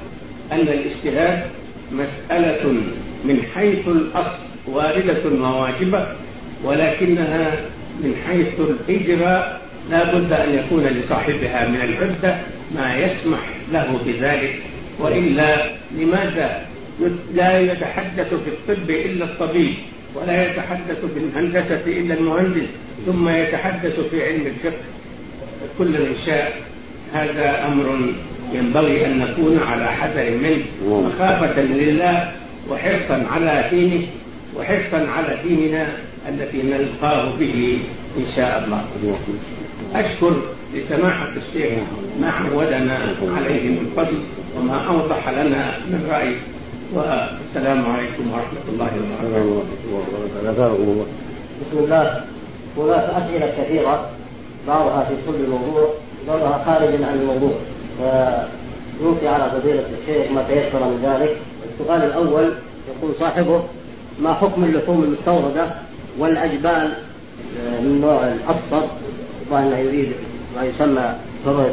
أن الاجتهاد مسألة من حيث الأصل واردة وواجبة، ولكنها من حيث الإجراء لا بد أن يكون لصاحبها من العدة ما يسمح له بذلك، وإلا لماذا لا يتحدث في الطب إلا الطبيب، ولا يتحدث في الهندسة إلا المهندس، ثم يتحدث في علم الفقه كل من شاء؟ هذا أمر ينبغي أن نكون على حذر منه، مخافة لله وحرصا على دينه وحرصا على ديننا التي نلقاه به إن شاء الله. أشكر لسماحة الشيخ ما عودنا عليه من فضل وما أوضح لنا من رأي، والسلام عليكم ورحمة الله وبركاته. بسم الله. هناك أسئلة كثيرة بعضها في صلب الموضوع بعضها خارج عن الموضوع، فنوصي على فضيلة الشيخ ما تيسر من ذلك. السؤال الأول يقول صاحبه: ما حكم اللحوم المستوردة والأجبان من نوع الأصفر، وأنه يريد ما يسمى فرثة،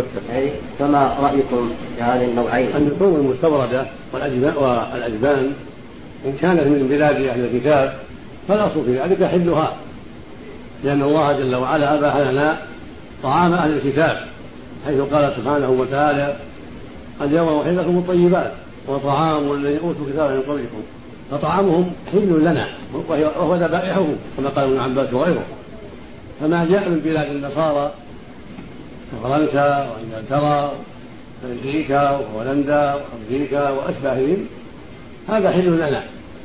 فما رأيكم في هذه النوعين؟ اللحوم المستوردة والأجبان إن كانت من بلاد أهل الكتاب فالأصل في ذلك حلها، لأن الله جل وعلا أباح لنا طعام أهل الكتاب، حيث قال سبحانه وتعالى: اليوم أحل لكم الطيبات وطعام الذين أوتوا الكتاب من قبلكم فطعامهم حل لنا وهو ذبائحهم، كما قال ابن عباس وغيره. فما جاء من بلاد النصارى كفرنسا وإنجلترا وأمريكا وهولندا وأمريكا وأشباههم هذا حل لنا،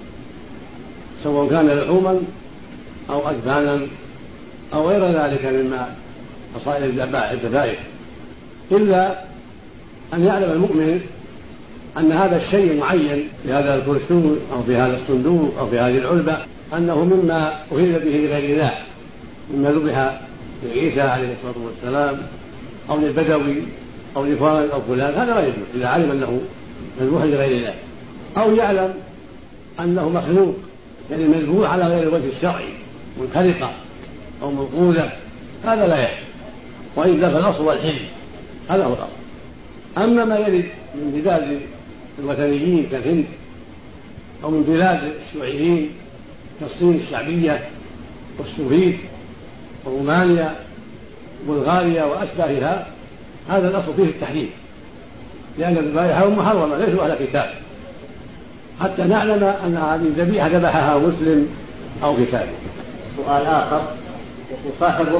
سواء كان لحوما أو أجبانا أو غير ذلك مما فصائل الذبائح، إلا أن يعلم المؤمن أن هذا الشيء معين في هذا الكرسون أو في هذا الصندوق أو في هذه العلبة أنه مما أهل به لغير الله، مما ذبح لعيسى عليه الصلاة والسلام أو للبدوي أو لفلان أو فلان، هذا لا يجوز إذا علم أنه مذبوح لغير الله، أو يعلم أنه مخلوق يعني مذبوح على غير الوجه الشرعي، منخرقة أو منقولة، هذا لا يحل، وإلا فالأصل والحل، هذا هو الأصل. أما ما يرد من بلاد الوثنيين كالهند أو من بلاد الشيوعيين كالصين الشعبية والسوفيت ورومانيا وبلغاريا وأشباهها، هذا الأصل فيه التحريم، لأن ذبائحهم محرمة ليسوا أهل كتاب، حتى نعلم أن هذه الذبيحة ذبحها مسلم أو كتاب. سؤال آخر يقول صاحبه: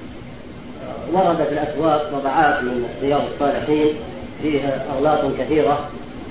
ورد في الأسواق وضعات من رياض الصالحين فيها أغلاط كثيرة،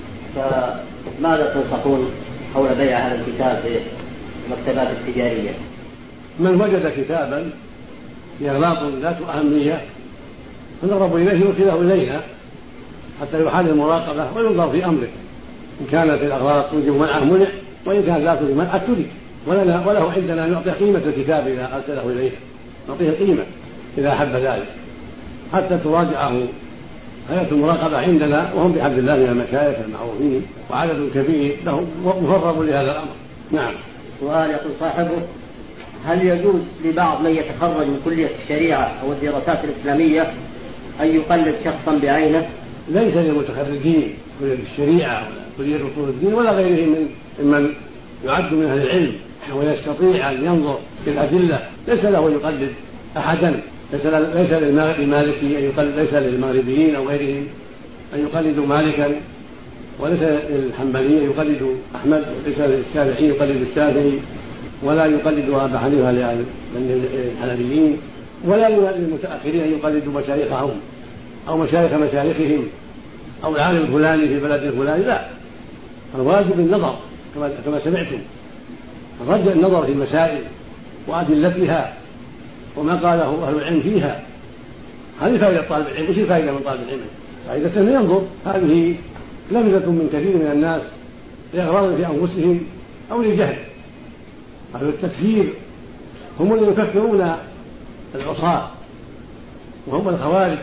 فماذا تنصحون حول بيع هذا الكتاب في المكتبات التجارية؟ من وجد كتابا في أغلاط ذات أهمية فنقرب إليه يرسله إلينا حتى يحال المراقبة وينظر في أمره، إن كانت الأغلاط توجب منعه منع، وإن كانت لا توجب منعه ترك، وله عندنا أن يعطي قيمة الكتاب إذا أرسله إليه، نعطيه القيمة إذا أحب ذلك، حتى تراجعه هيئة المراقبة عندنا، وهم بحمد الله من المشايخ المعروفين وعدد كبير لهم مفرغ لهذا الأمر. نعم. سؤال يقول صاحبه: هل يجوز لبعض من يتخرج من كلية الشريعة أو الدراسات الإسلامية أن يقلد شخصا بعينه؟ ليس للمتخرجين كلية الشريعة ولا كلية أصول الدين ولا غيرهم من من يعد من أهل العلم ويستطيع أن ينظر في الأدلة، ليس له يقلد أحدا، ليس للمالكي أن يقلد، ليس للمغربيين أو غيرهم أن يقلدوا مالكا، وليس للحنبليين أن يقلدوا أحمد، وليس للشافعي يقلد الشافعي، ولا يقلد أبا حنيفة للحنفيين، ولا للمتأخرين أن يقلدوا مشايخهم أو مشايخ مشايخهم أو العالم الفلاني في بلد الفلاني، لا، الواجب النظر كما سمعتم، الرجع النظر في المسائل وأدلتها وما قاله أهل العلم فيها. هذه فائدة طالب العلم. وش الفائدة من طالب العلم؟ فائدة أن ينظر. هذه لمزة من كثير من الناس لأغراض في أنفسهم أو لجهل. أهل التكفير هم الذين يكفرون العصاة، وهم الخوارج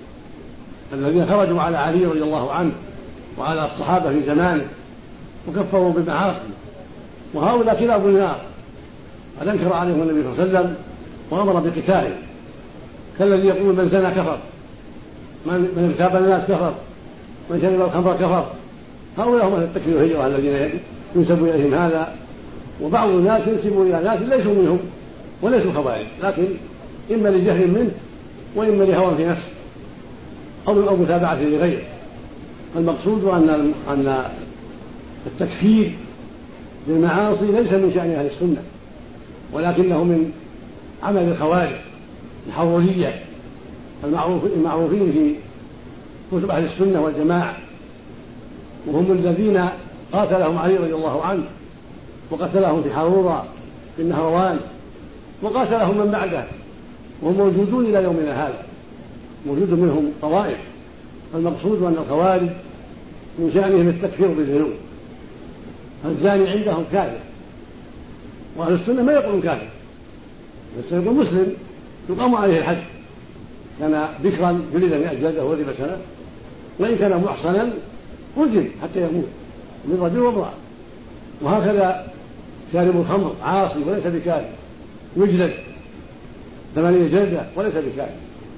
الذين خرجوا على علي رضي الله عنه وعلى الصحابة في زمانه وكفروا بالمعاصي، وهؤلاء كلاب النار. قد أنكر عليهم النبي صلى الله عليه وسلم وأمر بقتاله، كالذي يقول من زنى كفر، من اغتاب الناس كفر، من شرب الخمر كفر، هؤلاء هم أهل التكفير والهجرة الذين ينسب إليهم هذا، وبعض الناس ينسبون إلى ناس ليسوا منهم وليسوا خوارج، لكن إما لجهل منه وإما لهوى في نفسه أو متابعة لغيره. المقصود أن أن التكفير بالمعاصي ليس من شأن أهل السنة، ولكنه من عمل الخوارج الحرورية المعروفين في كتب أهل السنة والجماعة، وهم الذين قاتلهم علي رضي الله عنه وقتلهم في حرورة في النهروان، وقاتلهم من بعده وهم موجودون إلى يومنا هذا، موجود منهم طوائف. المقصود أن الخوارج من شأنهم التكفير بالذنوب، الزاني عندهم كافر، وأهل السنة ما يقولون كافر، السنة يقول مسلم يقام عليه الحد، كان بكرا جلد مئة جلدة ورب سنة، وإن كان محصنا رجم حتى يموت من رجل وامرأة. وهكذا شارب الخمر عاصي وليس بكافر يجلد ثمانية جلدة وليس بكافر.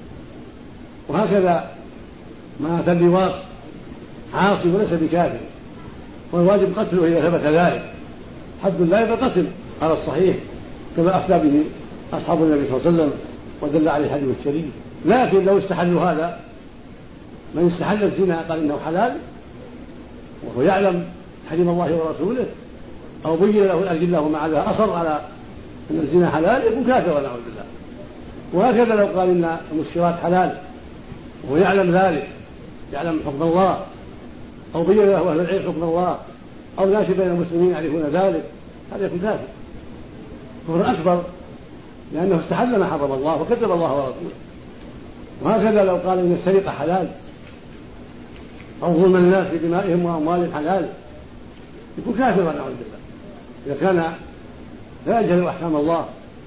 وهكذا ما أتى اللواط عاصي وليس بكافر، والواجب قتله إذا ثبت ذلك، حد لا يبقى قتل على الصحيح كما أفتى به أصحاب النبي صلى الله عليه وسلم ودل عليه الحديث الشريف. لكن لو استحلوا هذا، من استحل الزنا قال إنه حلال وهو يعلم حرم الله ورسوله، أو بين له الأدلة ومع ذلك أصر على أن الزنا حلال، يكون كافرا نعوذ بالله. وهكذا لو قال إن المسكرات حلال وهو يعلم ذلك، يعلم حكم الله، أو بين له أهل العلم حكم الله، أو ناس بين المسلمين يعرفون ذلك، هذا يكون كافر كفر أكبر، لأنه استحل ما حرم الله وكذب الله ورسوله. وهكذا لو قال إن السرقة حلال أو ظلم الناس في دمائهم وأموالهم حلال، يكون كافرا نعوذ بالله. إذا كان لا يجهل أحكام الله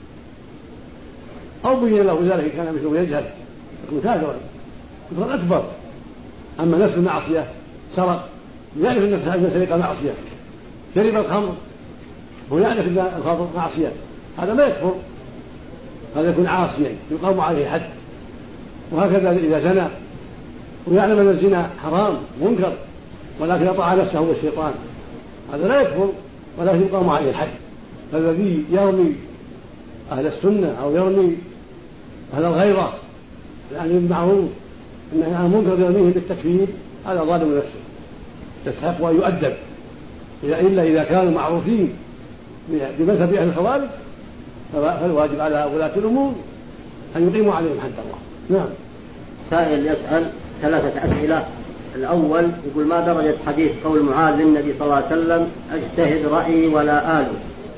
أو بين له ذلك كان مثله يجهل، يكون كافرا كفر أكبر. أما نفس المعصية، سرق يعرف أن السرقة معصية، شرب الخمر ويعرف أن الخمر معصية، هذا ما يكفر، هذا يكون عاصيا يقام عليه حد. وهكذا إذا زنى ويعلم أن الزنا حرام منكر ولكن أطاع نفسه والشيطان، هذا لا يكفر ولكن يقام عليه الحد. فالذي يرمي أهل السنة أو يرمي أهل الغيرة يعني بالمعروف أن عن المنكر يرميهم بالتكفير، هذا ظالم نفسه يستحق أن يؤدب، إلا إذا كانوا معروفين بمذهب أهل الخوارج فالواجب على ولاة الأمور أن يقيموا عليهم حد الله. نعم. سائل يسأل ثلاثة أسئلة. الأول يقول: ما درجة حديث قول معاذ للنبي صلى الله عليه وسلم: اجتهد رأيي ولا آل؟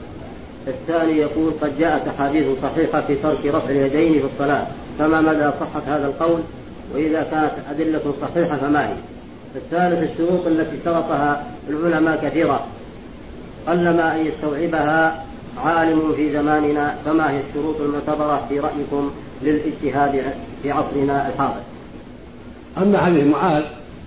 الثاني يقول: قد جاءت أحاديث صحيحة في ترك رفع اليدين في الصلاة، فما مدى صحة هذا القول؟ وإذا كانت أدلة صحيحة فما هي؟ الثالث: الشروط التي شرطها العلماء كثيرة قلما أن يستوعبها عالم في زماننا، فما هي الشروط المعتبرة في رأيكم للاجتهاد في عصرنا الحاضر؟ أما حديث معاذ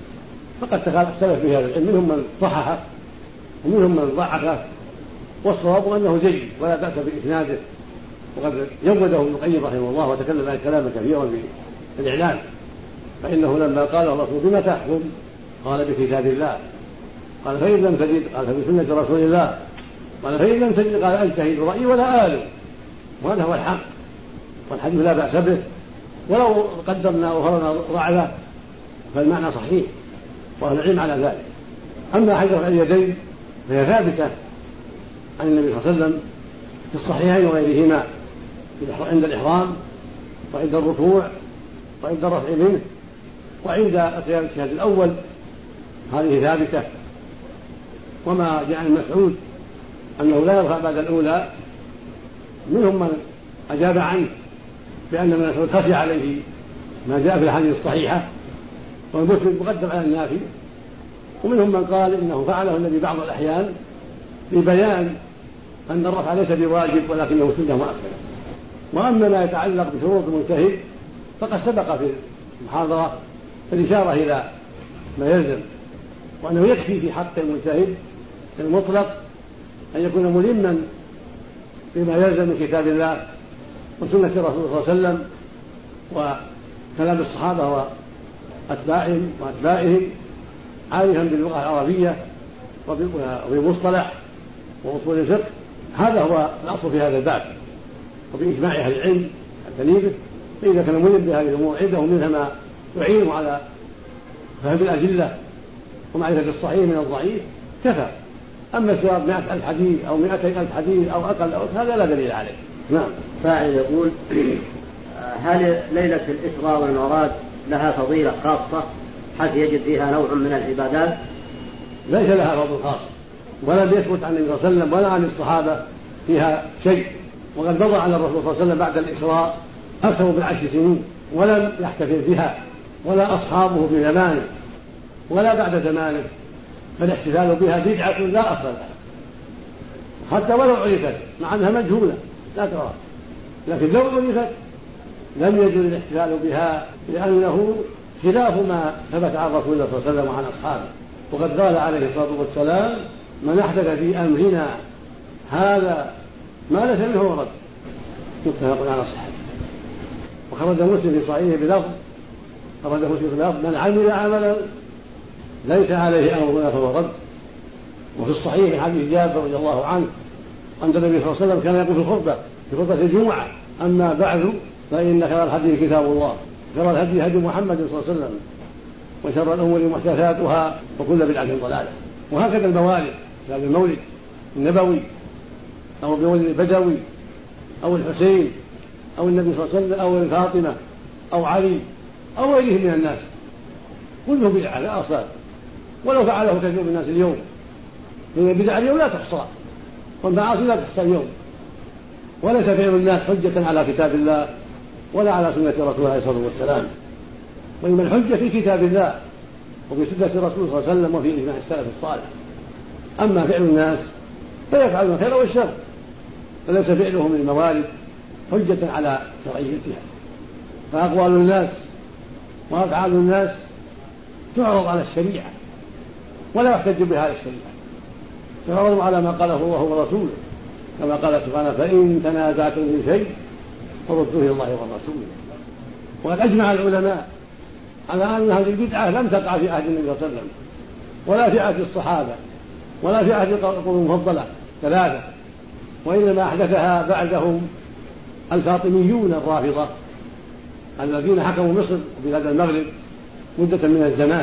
فقد اختلف في هذا العلم، منهم من صححه ومنهم من ضعفه، والصواب أنه جيد ولا بأس بإسناده، وقد جوده ابن القيم رحمه الله وتكلم عن كلاما كثيرا في الإعلان. فإنه لما قال الرسول: بما تحكم؟ قال: بكتاب الله. قال: فإن لم تجد؟ قال: فبسنة رسول الله. قال: فإن لم تجد؟ قال: أجتهد رأيي ولا آل. وهذا هو الحق، والحديث لا بأس به، ولو قدرنا وفرنا ضعفه فالمعنى صحيح وأهل العلم على ذلك. أما حديث رفع اليدين فهي ثابتة عن النبي صلى الله عليه وسلم في الصحيحين وغيرهما، عند الإحرام وعند الركوع وعند الرفع منه وعند قيام الشهادة الأول، هذه ثابتة. وما جاء عن مسعود أنه لا يرفع بعد الأولى، منهم من أجاب عنه بأن ابن مسعود خفي عليه ما جاء في الحديث الصحيحة والمسلم مقدم على النافي، ومنهم من قال إنه فعله النبي بعض الأحيان لبيان أن الرفع ليس بواجب ولكنه سنة مؤكدة. وأما ما يتعلق بشروط المجتهد فقد سبق في المحاضرة الإشارة إلى ما يلزم، وأنه يكفي في حق المجتهد المطلق أن يكون ملما بما يلزم من كتاب الله وسنة الرسول صلى الله عليه وسلم وكلام الصحابة وأتباعهم وأتباعهم، عارفا باللغة العربية وبمصطلح وأصول الفقه، هذا هو الأصل في هذا الباب، وبإجماع أهل العلم التليفه. فإذا كان ملم بهذه الأمور عنده منها ما يعينه على فهم الأدلة ومعرفة الصحيح من الضعيف كفى. أما سواء مئة ألف حديث أو مئتي ألف حديث أو أقل أو هذا لا دليل عليه. نعم. فاعل يقول: هل ليلة الإسراء والمعراج لها فضيلة خاصة حيث يجد فيها نوع من العبادات؟ ليس لها فضل خاص، ولم يثبت عن النبي صلى الله عليه وسلم ولا عن الصحابة فيها شيء. وقد مضى على الرسول صلى الله عليه وسلم بعد الإسراء أكثر من عشر سنين ولم يحتفل بها ولا أصحابه في زمانه ولا بعد زمانه، فالاحتفال بها بدعة لا أصل لها حتى ولو عرفت، مع أنها مجهولة لا ترى، لكن لو عرفت لم يجوز الاحتفال بها لأنه خلاف ما ثبت عن رسول الله صلى الله عليه وسلم وعن أصحابه. وقد قال عليه الصلاة والسلام: من أحدث في أمرنا هذا ما ليس منه رد. متفق على صحته. وخرج مسلم في صحيحه بلفظ خرج مسلم بلفظ: من عمل عملا ليس عليه أمرنا فهو رد. وفي الصحيح من حديث جابر رضي الله عنه أن النبي صلى الله عليه وسلم كان يقول في الخطبة في خطبة الجمعة: أما بعد فإن خير الحديث كتاب الله، خير الهدي هدي محمد صلى الله عليه وسلم، وشر الأمور محدثاتها وكل بدعة ضلالة. وهكذا الموالد، هذا المولد النبوي أو المولد البدوي أو الحسين أو النبي صلى الله عليه وسلم أو الفاطمة أو علي أو غيرهم من الناس، كله بدعة لا أصل، ولو فعله كثير من الناس اليوم، لأن البدع اليوم لا تحصى والمعاصي لا تحصى اليوم. وليس فعل الناس حجة على كتاب الله ولا على سنة رسول الله عليه الصلاة والسلام، وإنما الحجة في كتاب الله وفي سنة الرسول صلى الله عليه وسلم وفي إجماع السلف الصالح. أما فعل الناس فيفعلون الخير والشر، فليس فعلهم للموالد حجة على شرعيتها. فأقوال الناس وأفعال الناس تعرض على الشريعة ولا يحتج بها على الشريعة، تعرض على ما قاله الله ورسوله، كما قال سبحانه: فإن تنازعتم في شيء فردوه إلى الله والرسول. وقد أجمع العلماء على أن هذه البدعة لم تقع في عهد النبي صلى الله عليه وسلم ولا في عهد الصحابة ولا في عهد القرون المفضلة ثلاثة، وإنما أحدثها بعدهم الفاطميون الرافضة الذين حكموا مصر وبلاد المغرب مدة من الزمان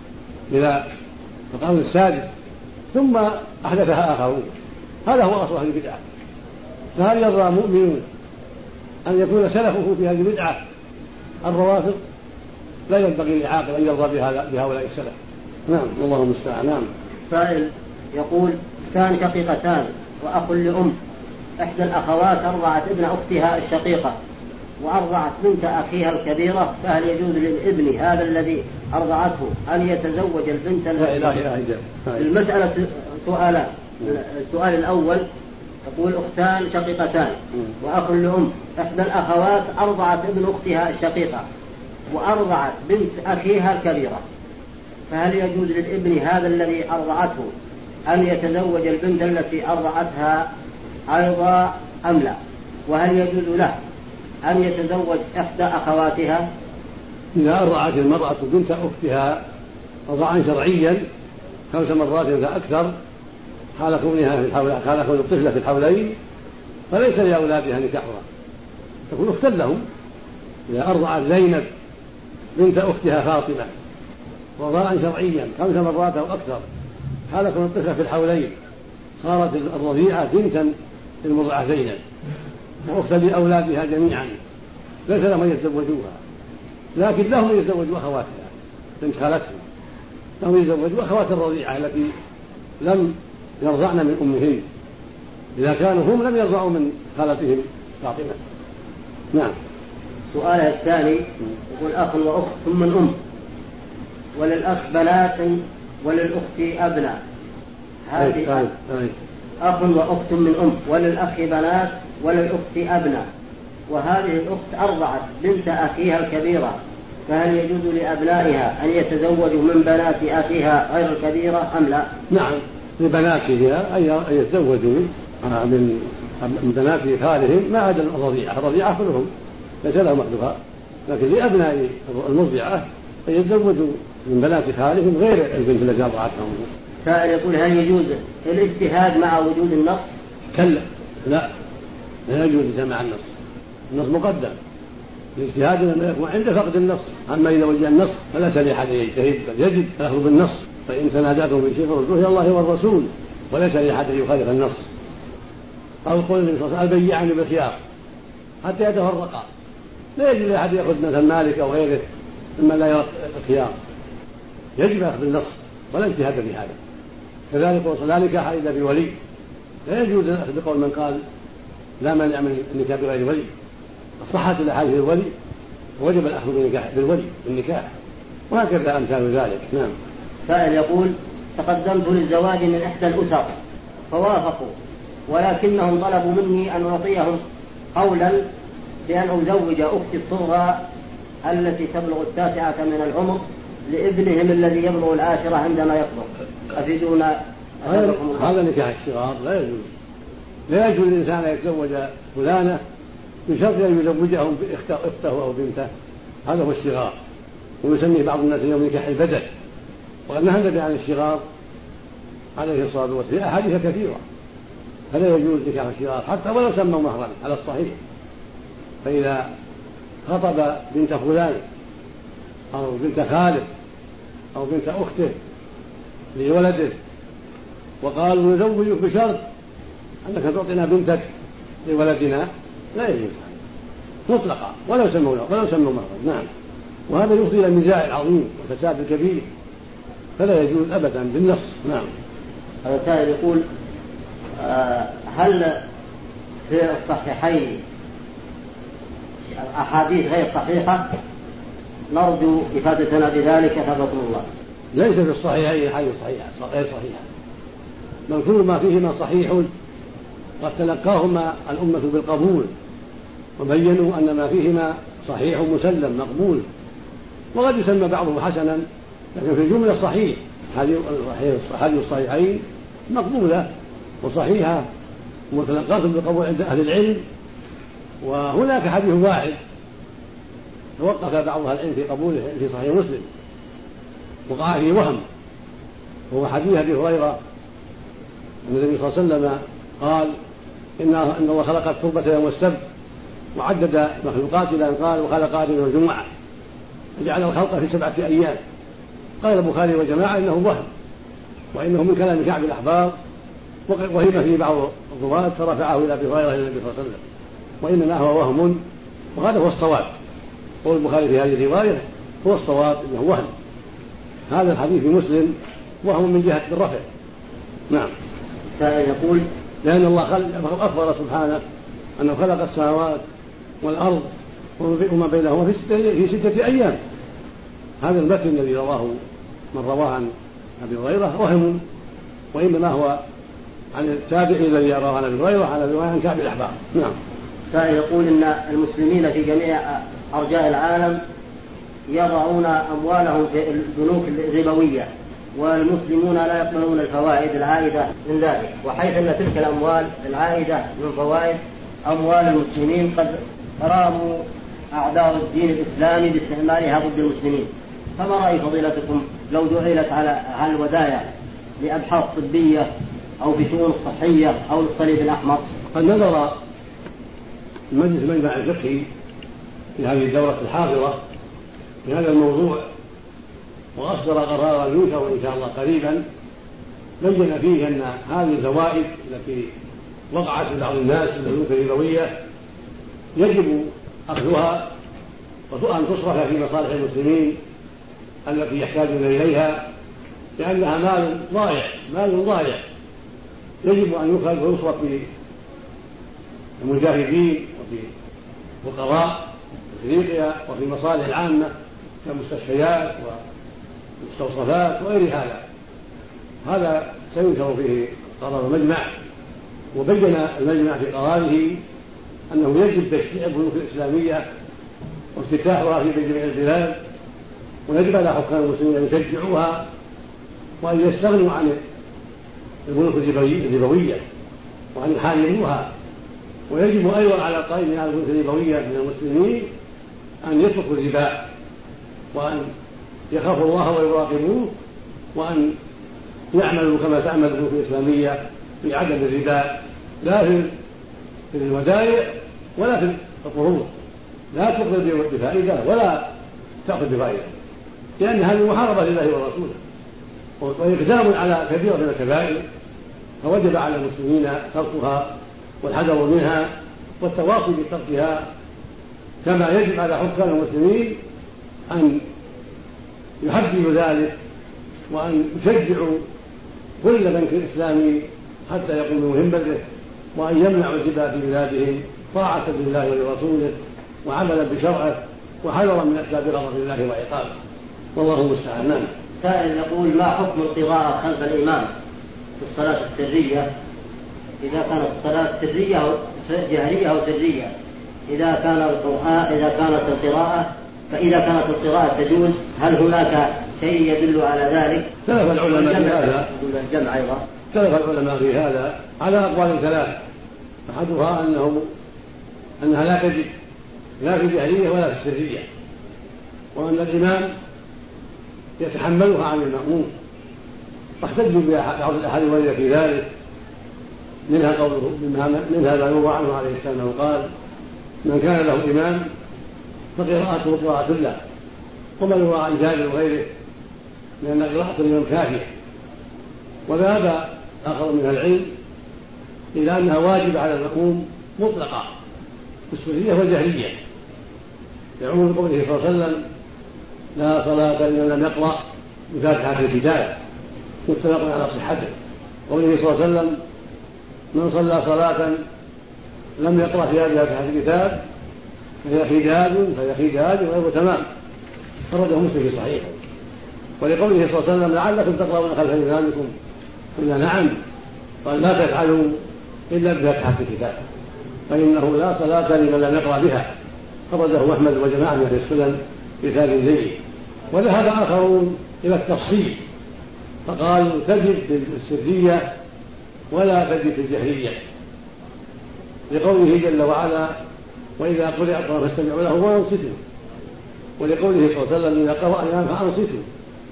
إلى القرن السادس، ثم أحدثها آخرون. هذا هو أصل هذه البدعة. فهل يرضى مؤمن أن يكون سلفه في هذه البدعة الروافض؟ لا ينبغي لعاقل أن يرضى بهؤلاء السلف. نعم، والله المستعان. نعم. سائل يقول: كان شقيقتان وأخ لأم، إحدى الأخوات أرضعت ابن أختها الشقيقة وأرضعت بنت أخيها الكبيرة، فهل يجوز للابن هذا الذي أرضعته أن يتزوج البنت؟ لا إله إلا الله. المسألة سؤالان. السؤال الأول يقول: أختان شقيقتان وأخ لأم، إحدى الأخوات أرضعت ابن أختها الشقيقة وأرضعت بنت أخيها الكبيرة، فهل يجوز للابن هذا الذي أرضعته أن يتزوج البنت التي أرضعتها أيضا أم لا؟ وهل يجوز له أن يتزوج إحدى أخواتها؟ إذا أرضعت المرأة بنت أختها رضاعا شرعيا خمس مرات فأكثر حال كونها في الحول حال كون الطفلة في الحولين، فليس لأولادها نكاحها، تكون أختا لهم. إذا أرضعت زينب بنت أختها فاطمة رضاعا شرعيا خمس مرات أو أكثر حال كون الطفلة في الحولين، صارت الرضيعة بنتا للمرضعة زينب وأختا لأولادها جميعا، ليس لهم أن يتزوجوها، لكن لهم أن يتزوجوا أخواتها بنت خالتهم، لهم يتزوجوا أخوات الرضيعة التي لم يرضعن من أمهن، إذا كانوا هم لم يرضعوا من خالتهم فاطمة. نعم. سؤال الثاني يقول: أخ وأخت ثم الأم، وللأخ بنات وللأخت أبناء. هذه أخ وأخت من أم وللأخ بنات وللأخت أبناء، وهذه الأخت أرضعت بنت أخيها الكبيرة، فهل يجوز لأبنائها أن يتزوجوا من بنات أخيها غير الكبيرة أم لا؟ نعم، لبناتها أن يتزوجوا من بنات خالهم ما عدا الرضيعة، الرضيعة كلهم ليس لهم أخذها، لكن لأبناء المرضعة أن يتزوجوا من بنات خالهم غير البنت التي أرضعتها أمه. سائل يقول هل يجوز الاجتهاد مع وجود النص؟ كلا، لا، لا يجوز الاجتهاد مع النص، النص مقدم. الاجتهاد لما يكون عند فقد النص، أما إذا وجد النص فلا لأحد يجتهد، بل يجب الأخذ بالنص. فإن تنازعتم في شيء فردوه إلى الله والرسول، وليس لأحد يخالف النص. أو قول النبي صلى الله عليه وسلم البيعان بالخيار حتى يتفرقا، لا يجوز لأحد يأخذ مثل مالك أو غيره مما لا يرى الخيار، يجب أخذ النص ولا اجتهاد في هذا. كذلك وصل لا نكاح إلا بولي، لا يجوز الأخذ بقول من قال لا مانع من النكاح بغير ولي. صحت الأحاديث الولي وجب الأخذ بالنكاح بالولي بالنكاح، وهكذا أمثال ذلك. نعم. سائل يقول تقدمت للزواج من إحدى الأسر فوافقوا، ولكنهم طلبوا مني أن أعطيهم قولا بأن أزوج أختي الصغرى التي تبلغ التاسعة من العمر لابنهم الذي يبلغ العاشرة عندما يكبر. أفيدونا. هذا نكاح الصغار لا يجوز. لا يجوز الإنسان أن يتزوج فلانة بشرط أن يزوجهم أخته أو بنته، هذا هو الصغار، ويسميه بعض الناس اليوم نكاح البدل. وقد نهى النبي عن الصغار عليه الصلاة والسلام أحاديث كثيرة، فلا يجوز نكاح الصغار حتى ولو سموا مهرا على الصحيح. فإذا خطب بنت فلان أو بنت خاله أو بنت أخته لولده وقالوا نزوجك بشرط أنك تعطينا بنتك لولدنا، لا يجوز مطلقا ولو سموا ولو سموا مهرا. نعم. وهذا يفضي إلى النزاع العظيم والفساد الكبير، فلا يجوز أبدا بالنص. نعم. هذا سائل يقول هل في الصحيحين أحاديث غير صحيحة؟ نرجو إفادتنا بذلك حفظكم الله. ليس في الصحيحين أحاديث صحيحة غير صحيحة، بل كل ما فيهما صحيح قد تلقاهما الأمة بالقبول وبينوا أن ما فيهما صحيح مسلم مقبول، وقد يسمى بعضه حسنا، لكن في الجملة صحيح. هذه الصحيحين مقبولة وصحيحة متلقاة بالقبول عند أهل العلم. وهناك حديث واحد توقف بعض أهل العلم في قبوله في صحيح مسلم وقع فيه وهم، وهو حديث أبي هريرة أن النبي صلى الله عليه وسلم قال إن إن الله خلق التربة يوم السبت وعدد مخلوقات إلى أن قال وخلق آدم يوم الجمعة وجعل الخلق في سبعة أيام. قال البخاري وجماعة إنه وهم، وإنه من كلام كعب الأحبار، وهم فيه بعض الرواة فرفعه إلى أبي هريرة إلى النبي صلى الله عليه وسلم، وإنما هو وهم، وهذا هو الصواب. قول البخاري في هذه الرواية هو الصواب إنه وهم. هذا الحديث في مسلم وهم من جهة الرفع. نعم. يقول لأن الله أخبر سبحانه أنه خلق السماوات والأرض وما بينهما في ستة أيام. هذا المتن الذي رواه من رواه عن أبي هريرة وهم، وإنما هو عن التابعي الذي رواه عن أبي هريرة عن رواية عن كعب الأحبار. نعم. سائل يقول إن المسلمين في جميع أرجاء العالم يضعون أموالهم في البنوك الربوية، والمسلمون لا يقبلون الفوائد العائدة من ذلك، وحيث أن تلك الأموال العائدة من فوائد أموال المسلمين قد راموا أعداء الدين الإسلامي باستعمالها ضد المسلمين. فما رأي فضيلتكم لو جعلت على على الودائع لأبحاث طبية أو في شؤون صحية أو للصليب الأحمر؟ قد نظر المجلس المجمع الفقهي في هذه الدورة الحاضرة في هذا الموضوع وأصدر قرارا ينشر إن شاء الله قريبا بين فيه أن هذه الفوائد التي وقعت في بعض الناس في البنوك الربوية يجب أخذها وأن تصرف في مصالح المسلمين التي يحتاجون إليها، لأنها مال ضائع مال ضائع يجب أن يؤخذ ويصرف في المجاهدين وفي فقراء أفريقيا وفي مصالح العامة كمستشفيات ومستوصفات وغير هذا. هذا سينشر فيه قرار المجمع، وبين المجمع في قراره أنه يجب تشريع البنوك الإسلامية وافتتاحها في جميع البلاد، ويجب على حكام المسلمين أن يشجعوها وأن يستغنوا عن البنوك الربوية وأن يحاربوها. ويجب أيضا على القائمين على البنوك الربوية من المسلمين أن يتركوا الربا وأن يخافوا الله ويراقبوه، وأن يعملوا كما تعمل البنوك الإسلامية في عدم الربا، لا في الودائع ولا في القروض، لا تقبل بفائدة ولا تأخذ بفائدة، لأن هذه محاربة لله ورسوله وإقدام على كثير من الكبائر، فوجب على المسلمين تركها والحذر منها والتواصي بتركها، كما يجب على حكام المسلمين أن يحبوا ذلك وأن يشجعوا كل بنك إسلامي حتى يقوموا بمهمته به، وأن يمنعوا الربا في بلادهم طاعة لله ولرسوله وعملا بشرعه وحذرا من أسباب غضب الله وعقابه، والله المستعان. نعم. سائل يقول: ما حكم القراءة خلف الإمام في الصلاة السرية إذا كانت الصلاة سرية أو جهرية أو سرية؟ إذا كان القرآن إذا كانت القراءة فإذا كانت القراءة تجوز، هل هناك شيء يدل على ذلك؟ اختلف العلماء في هذا. الجمع أيضا اختلف العلماء في هذا على أقوال ثلاث، أحدها أنه أنها لا تجب لا في الجهرية ولا في السرية، وأن الإمام يتحملها عن المأموم، واحتجوا ببعض الأحاديث الواردة في ذلك، منها قوله منها ما يروى عنه عليه السلام قال: من كان له إمام فقراءته قراءة له، وما يروى عن جابر وغيره لأن قراءة الإمام كافية. وذهب آخر من العلم إلى أنها واجب على المأموم مطلقة في السرية والجهرية، يعم قوله صلى الله عليه وسلم: لا صلاة لمن لم يقرأ بفاتحة الكتاب، متفق على صحته. قوله صلى الله عليه وسلم: من صلى صلاة لم يقرأ فيها بفاتحة الكتاب فهي خداج فهي خداج غير تمام، خرجه مسلم في صحيحه. ولقوله صلى الله عليه وسلم: لعلكم تقرؤون خلف إمامكم، قلنا نعم، قال: لا تفعلوا إلا بفاتحة الكتاب فإنه لا صلاة لمن لم يقرأ بها، خرجه أحمد وجماعة من السنن بسند جيد. وذهب آخرون إلى التفصيل فقالوا: تجب في السرية ولا تجب في الجهرية، لقوله جل وعلا: وإذا قرئ القرآن فاستمعوا له وانصتوا، ولقوله صلى الله عليه وسلم: إذا قرأ الإمام فأنصتوا.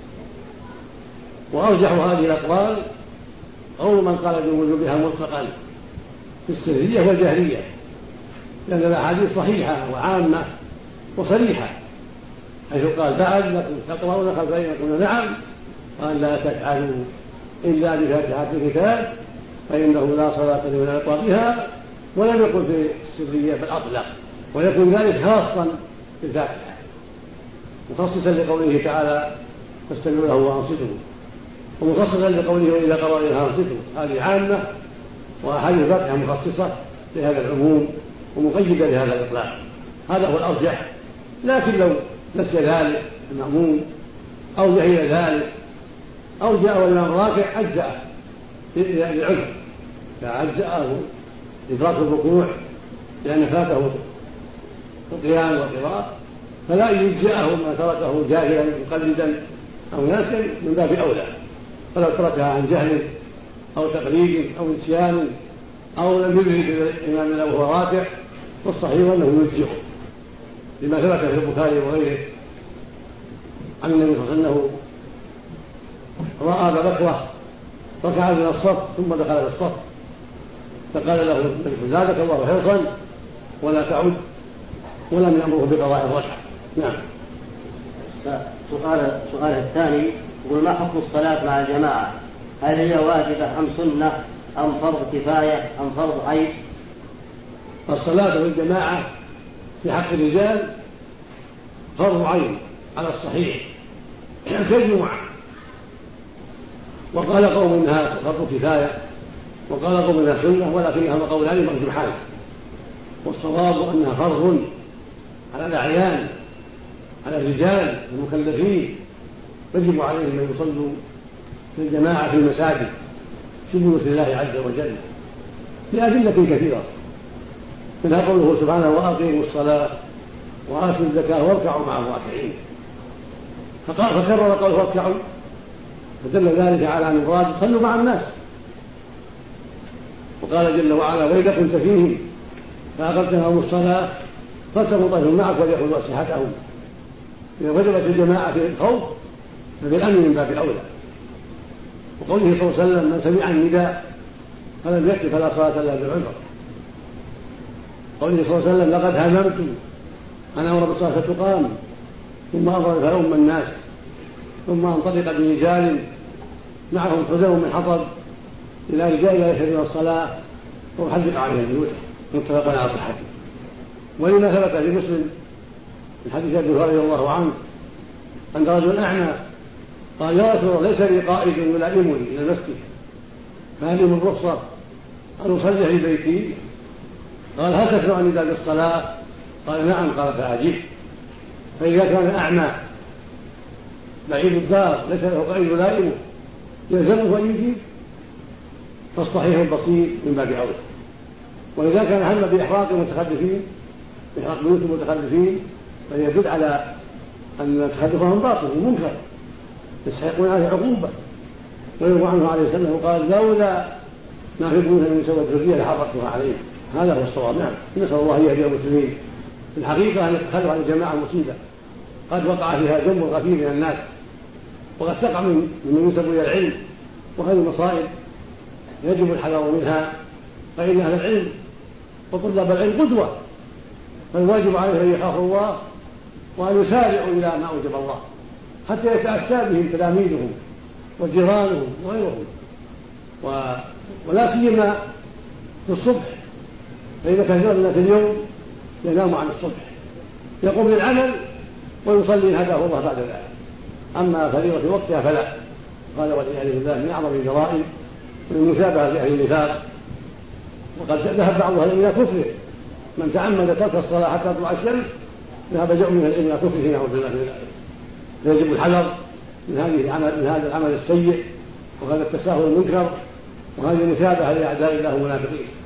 وأرجح هذه الأقوال قول من قال بوجوبها مطلقا في السرية والجهرية، لأن الأحاديث صحيحة وعامة وصريحة، حيث قال: بعد لكم تقرؤون خلف إمامكم، نعم، قال: لا تفعلوا إلا بفاتحة الكتاب فإنه لا صلاة لمن لم يقرأ بها. ولم يقل في السرية بالأطلق، ويكون ذلك خاصا بالفاتحة مخصصا لقوله تعالى: فاستمعوا له وأنصتوا، ومخصصا لقوله: وإذا قرأ فأنصتوا. هذه عامة، وأحاديث الفاتحة مخصصة لهذا العموم ومقيدة لهذا الإطلاق. هذا هو الأرجح. لكن لو نسي ذلك المأموم أو جهل ذلك أو جاء والإمام راكع أجزأه لعذر، فأجزأه إدراك الركوع لأن فاته القيام والقراءة، فلا يجزأه ما تركه جاهلا مقلدا أو ناسيا من باب أولى. فلو تركها عن جهل أو تقليد أو نسيان أو لم يدرك الإمام له وهو راكع فالصحيح أنه يجزئه، لما ثبت في البخاري وغيره عن النبي صلى الله عليه وسلم رأى أبا بكر ركع من الصف ثم دخل في الصف فقال له: زادك الله حرصا ولا تعد، ولم يأمره بقضاء الركعة. نعم. سؤال سؤال الثاني يقول: ما حكم الصلاة مع الجماعة؟ هل هي واجبة أم سنة أم فرض كفاية أم فرض عين؟ الصلاة والجماعة في حق الرجال فرض عين على الصحيح كالجمعة، وقال قوم إنها فرض كفاية وقال قوم إنها سنة، ولكنهما قولان مرجوحان، والصواب أنها فرض على الأعيان على الرجال المكلفين، يجب عليهم أن يصلوا في الجماعة في المساجد في بيوت الله عز وجل لأدلة كثيرة، منها قوله سبحانه: وأقيموا الصلاة وآتوا الزكاة واركعوا مع الراكعين، فكرر قوله واركعوا، فدل ذلك على أن المراد صلوا مع الناس. وقال جل وعلا: وإذا كنت فيهم فأقمت لهم الصلاة فلتكن طائفة معك وليأخذوا أسلحتهم. إذا وجبت الجماعة في الخوف فبالأمن من باب أولى. وقوله صلى الله عليه وسلم من سمع النداء فلم يأت فلا صلاة إلا بالعذر. قوله صلى الله عليه وسلم لقد هممت أن أمر بالصلاة تقام ثم أضرب فأم الناس ثم انطلق برجال معهم حزم من حطب إلى رجال لا يشهدون الصلاة وأحرق عليهم بيوتهم. متفق على صحته. ولما ثبت في مسلم من حديث أبي هريرة رضي الله عنه أن رجل أعمى قال يا رسول الله ليس لي قائد يلائمني إلى المسجد فهل لي من رخصة أن أصلي في بيتي؟ قال هل تسمع النداء بالصلاة؟ قال نعم. قال فأجب. فإذا كان أعمى بعيد الدار ليس له قائد يلائمه يلزمه أن يجيب فالصحيح البسيط من باب أولى. وإذا كان هم بإحراق المتخلفين إحراق بيوت المتخلفين فيدل على أن تخلفهم باطل ومنكر يستحقون عليه عقوبة. ويروى عنه عليه السلام قال لولا ما في بيوتهم من سوى الذرية لحرقتها عليهم. هذا هو الصواب. نعم نسأل الله أن يهدي المسلمين. في الحقيقة أن التخلف عن الجماعة مصيبة قد وقع فيها جمع غفير من الناس وقد تقع من من ينسب إلى العلم، وهذه المصائب يجب الحذر منها، فإن أهل العلم وطلاب العلم قدوة، فالواجب عليه أن يخافوا الله وأن يسارعوا إلى ما أوجب الله حتى يتأسى بهم تلاميذهم وجيرانهم وغيرهم، و... ولا سيما في الصبح، فإن كثيرا من اليوم ينام عن الصبح يقوم للعمل ويصلي هداه الله بعد ذلك. أما فريضة وقتها فلا. قال والعياذ بالله من أعظم الجرائم من مشابهة لأهل النفاق، وقد ذهب بعض أهل إلى كفره. من تعمد ترك الصلاة حتى تطلع الشمس ذهب جمع من العلم إلى كفره نعوذ بالله من ذلك. فيجب الحذر من هذه العمل من هذا العمل السيء وهذا التساهل المنكر وهذه المشابهة لأعداء الله المنافقين.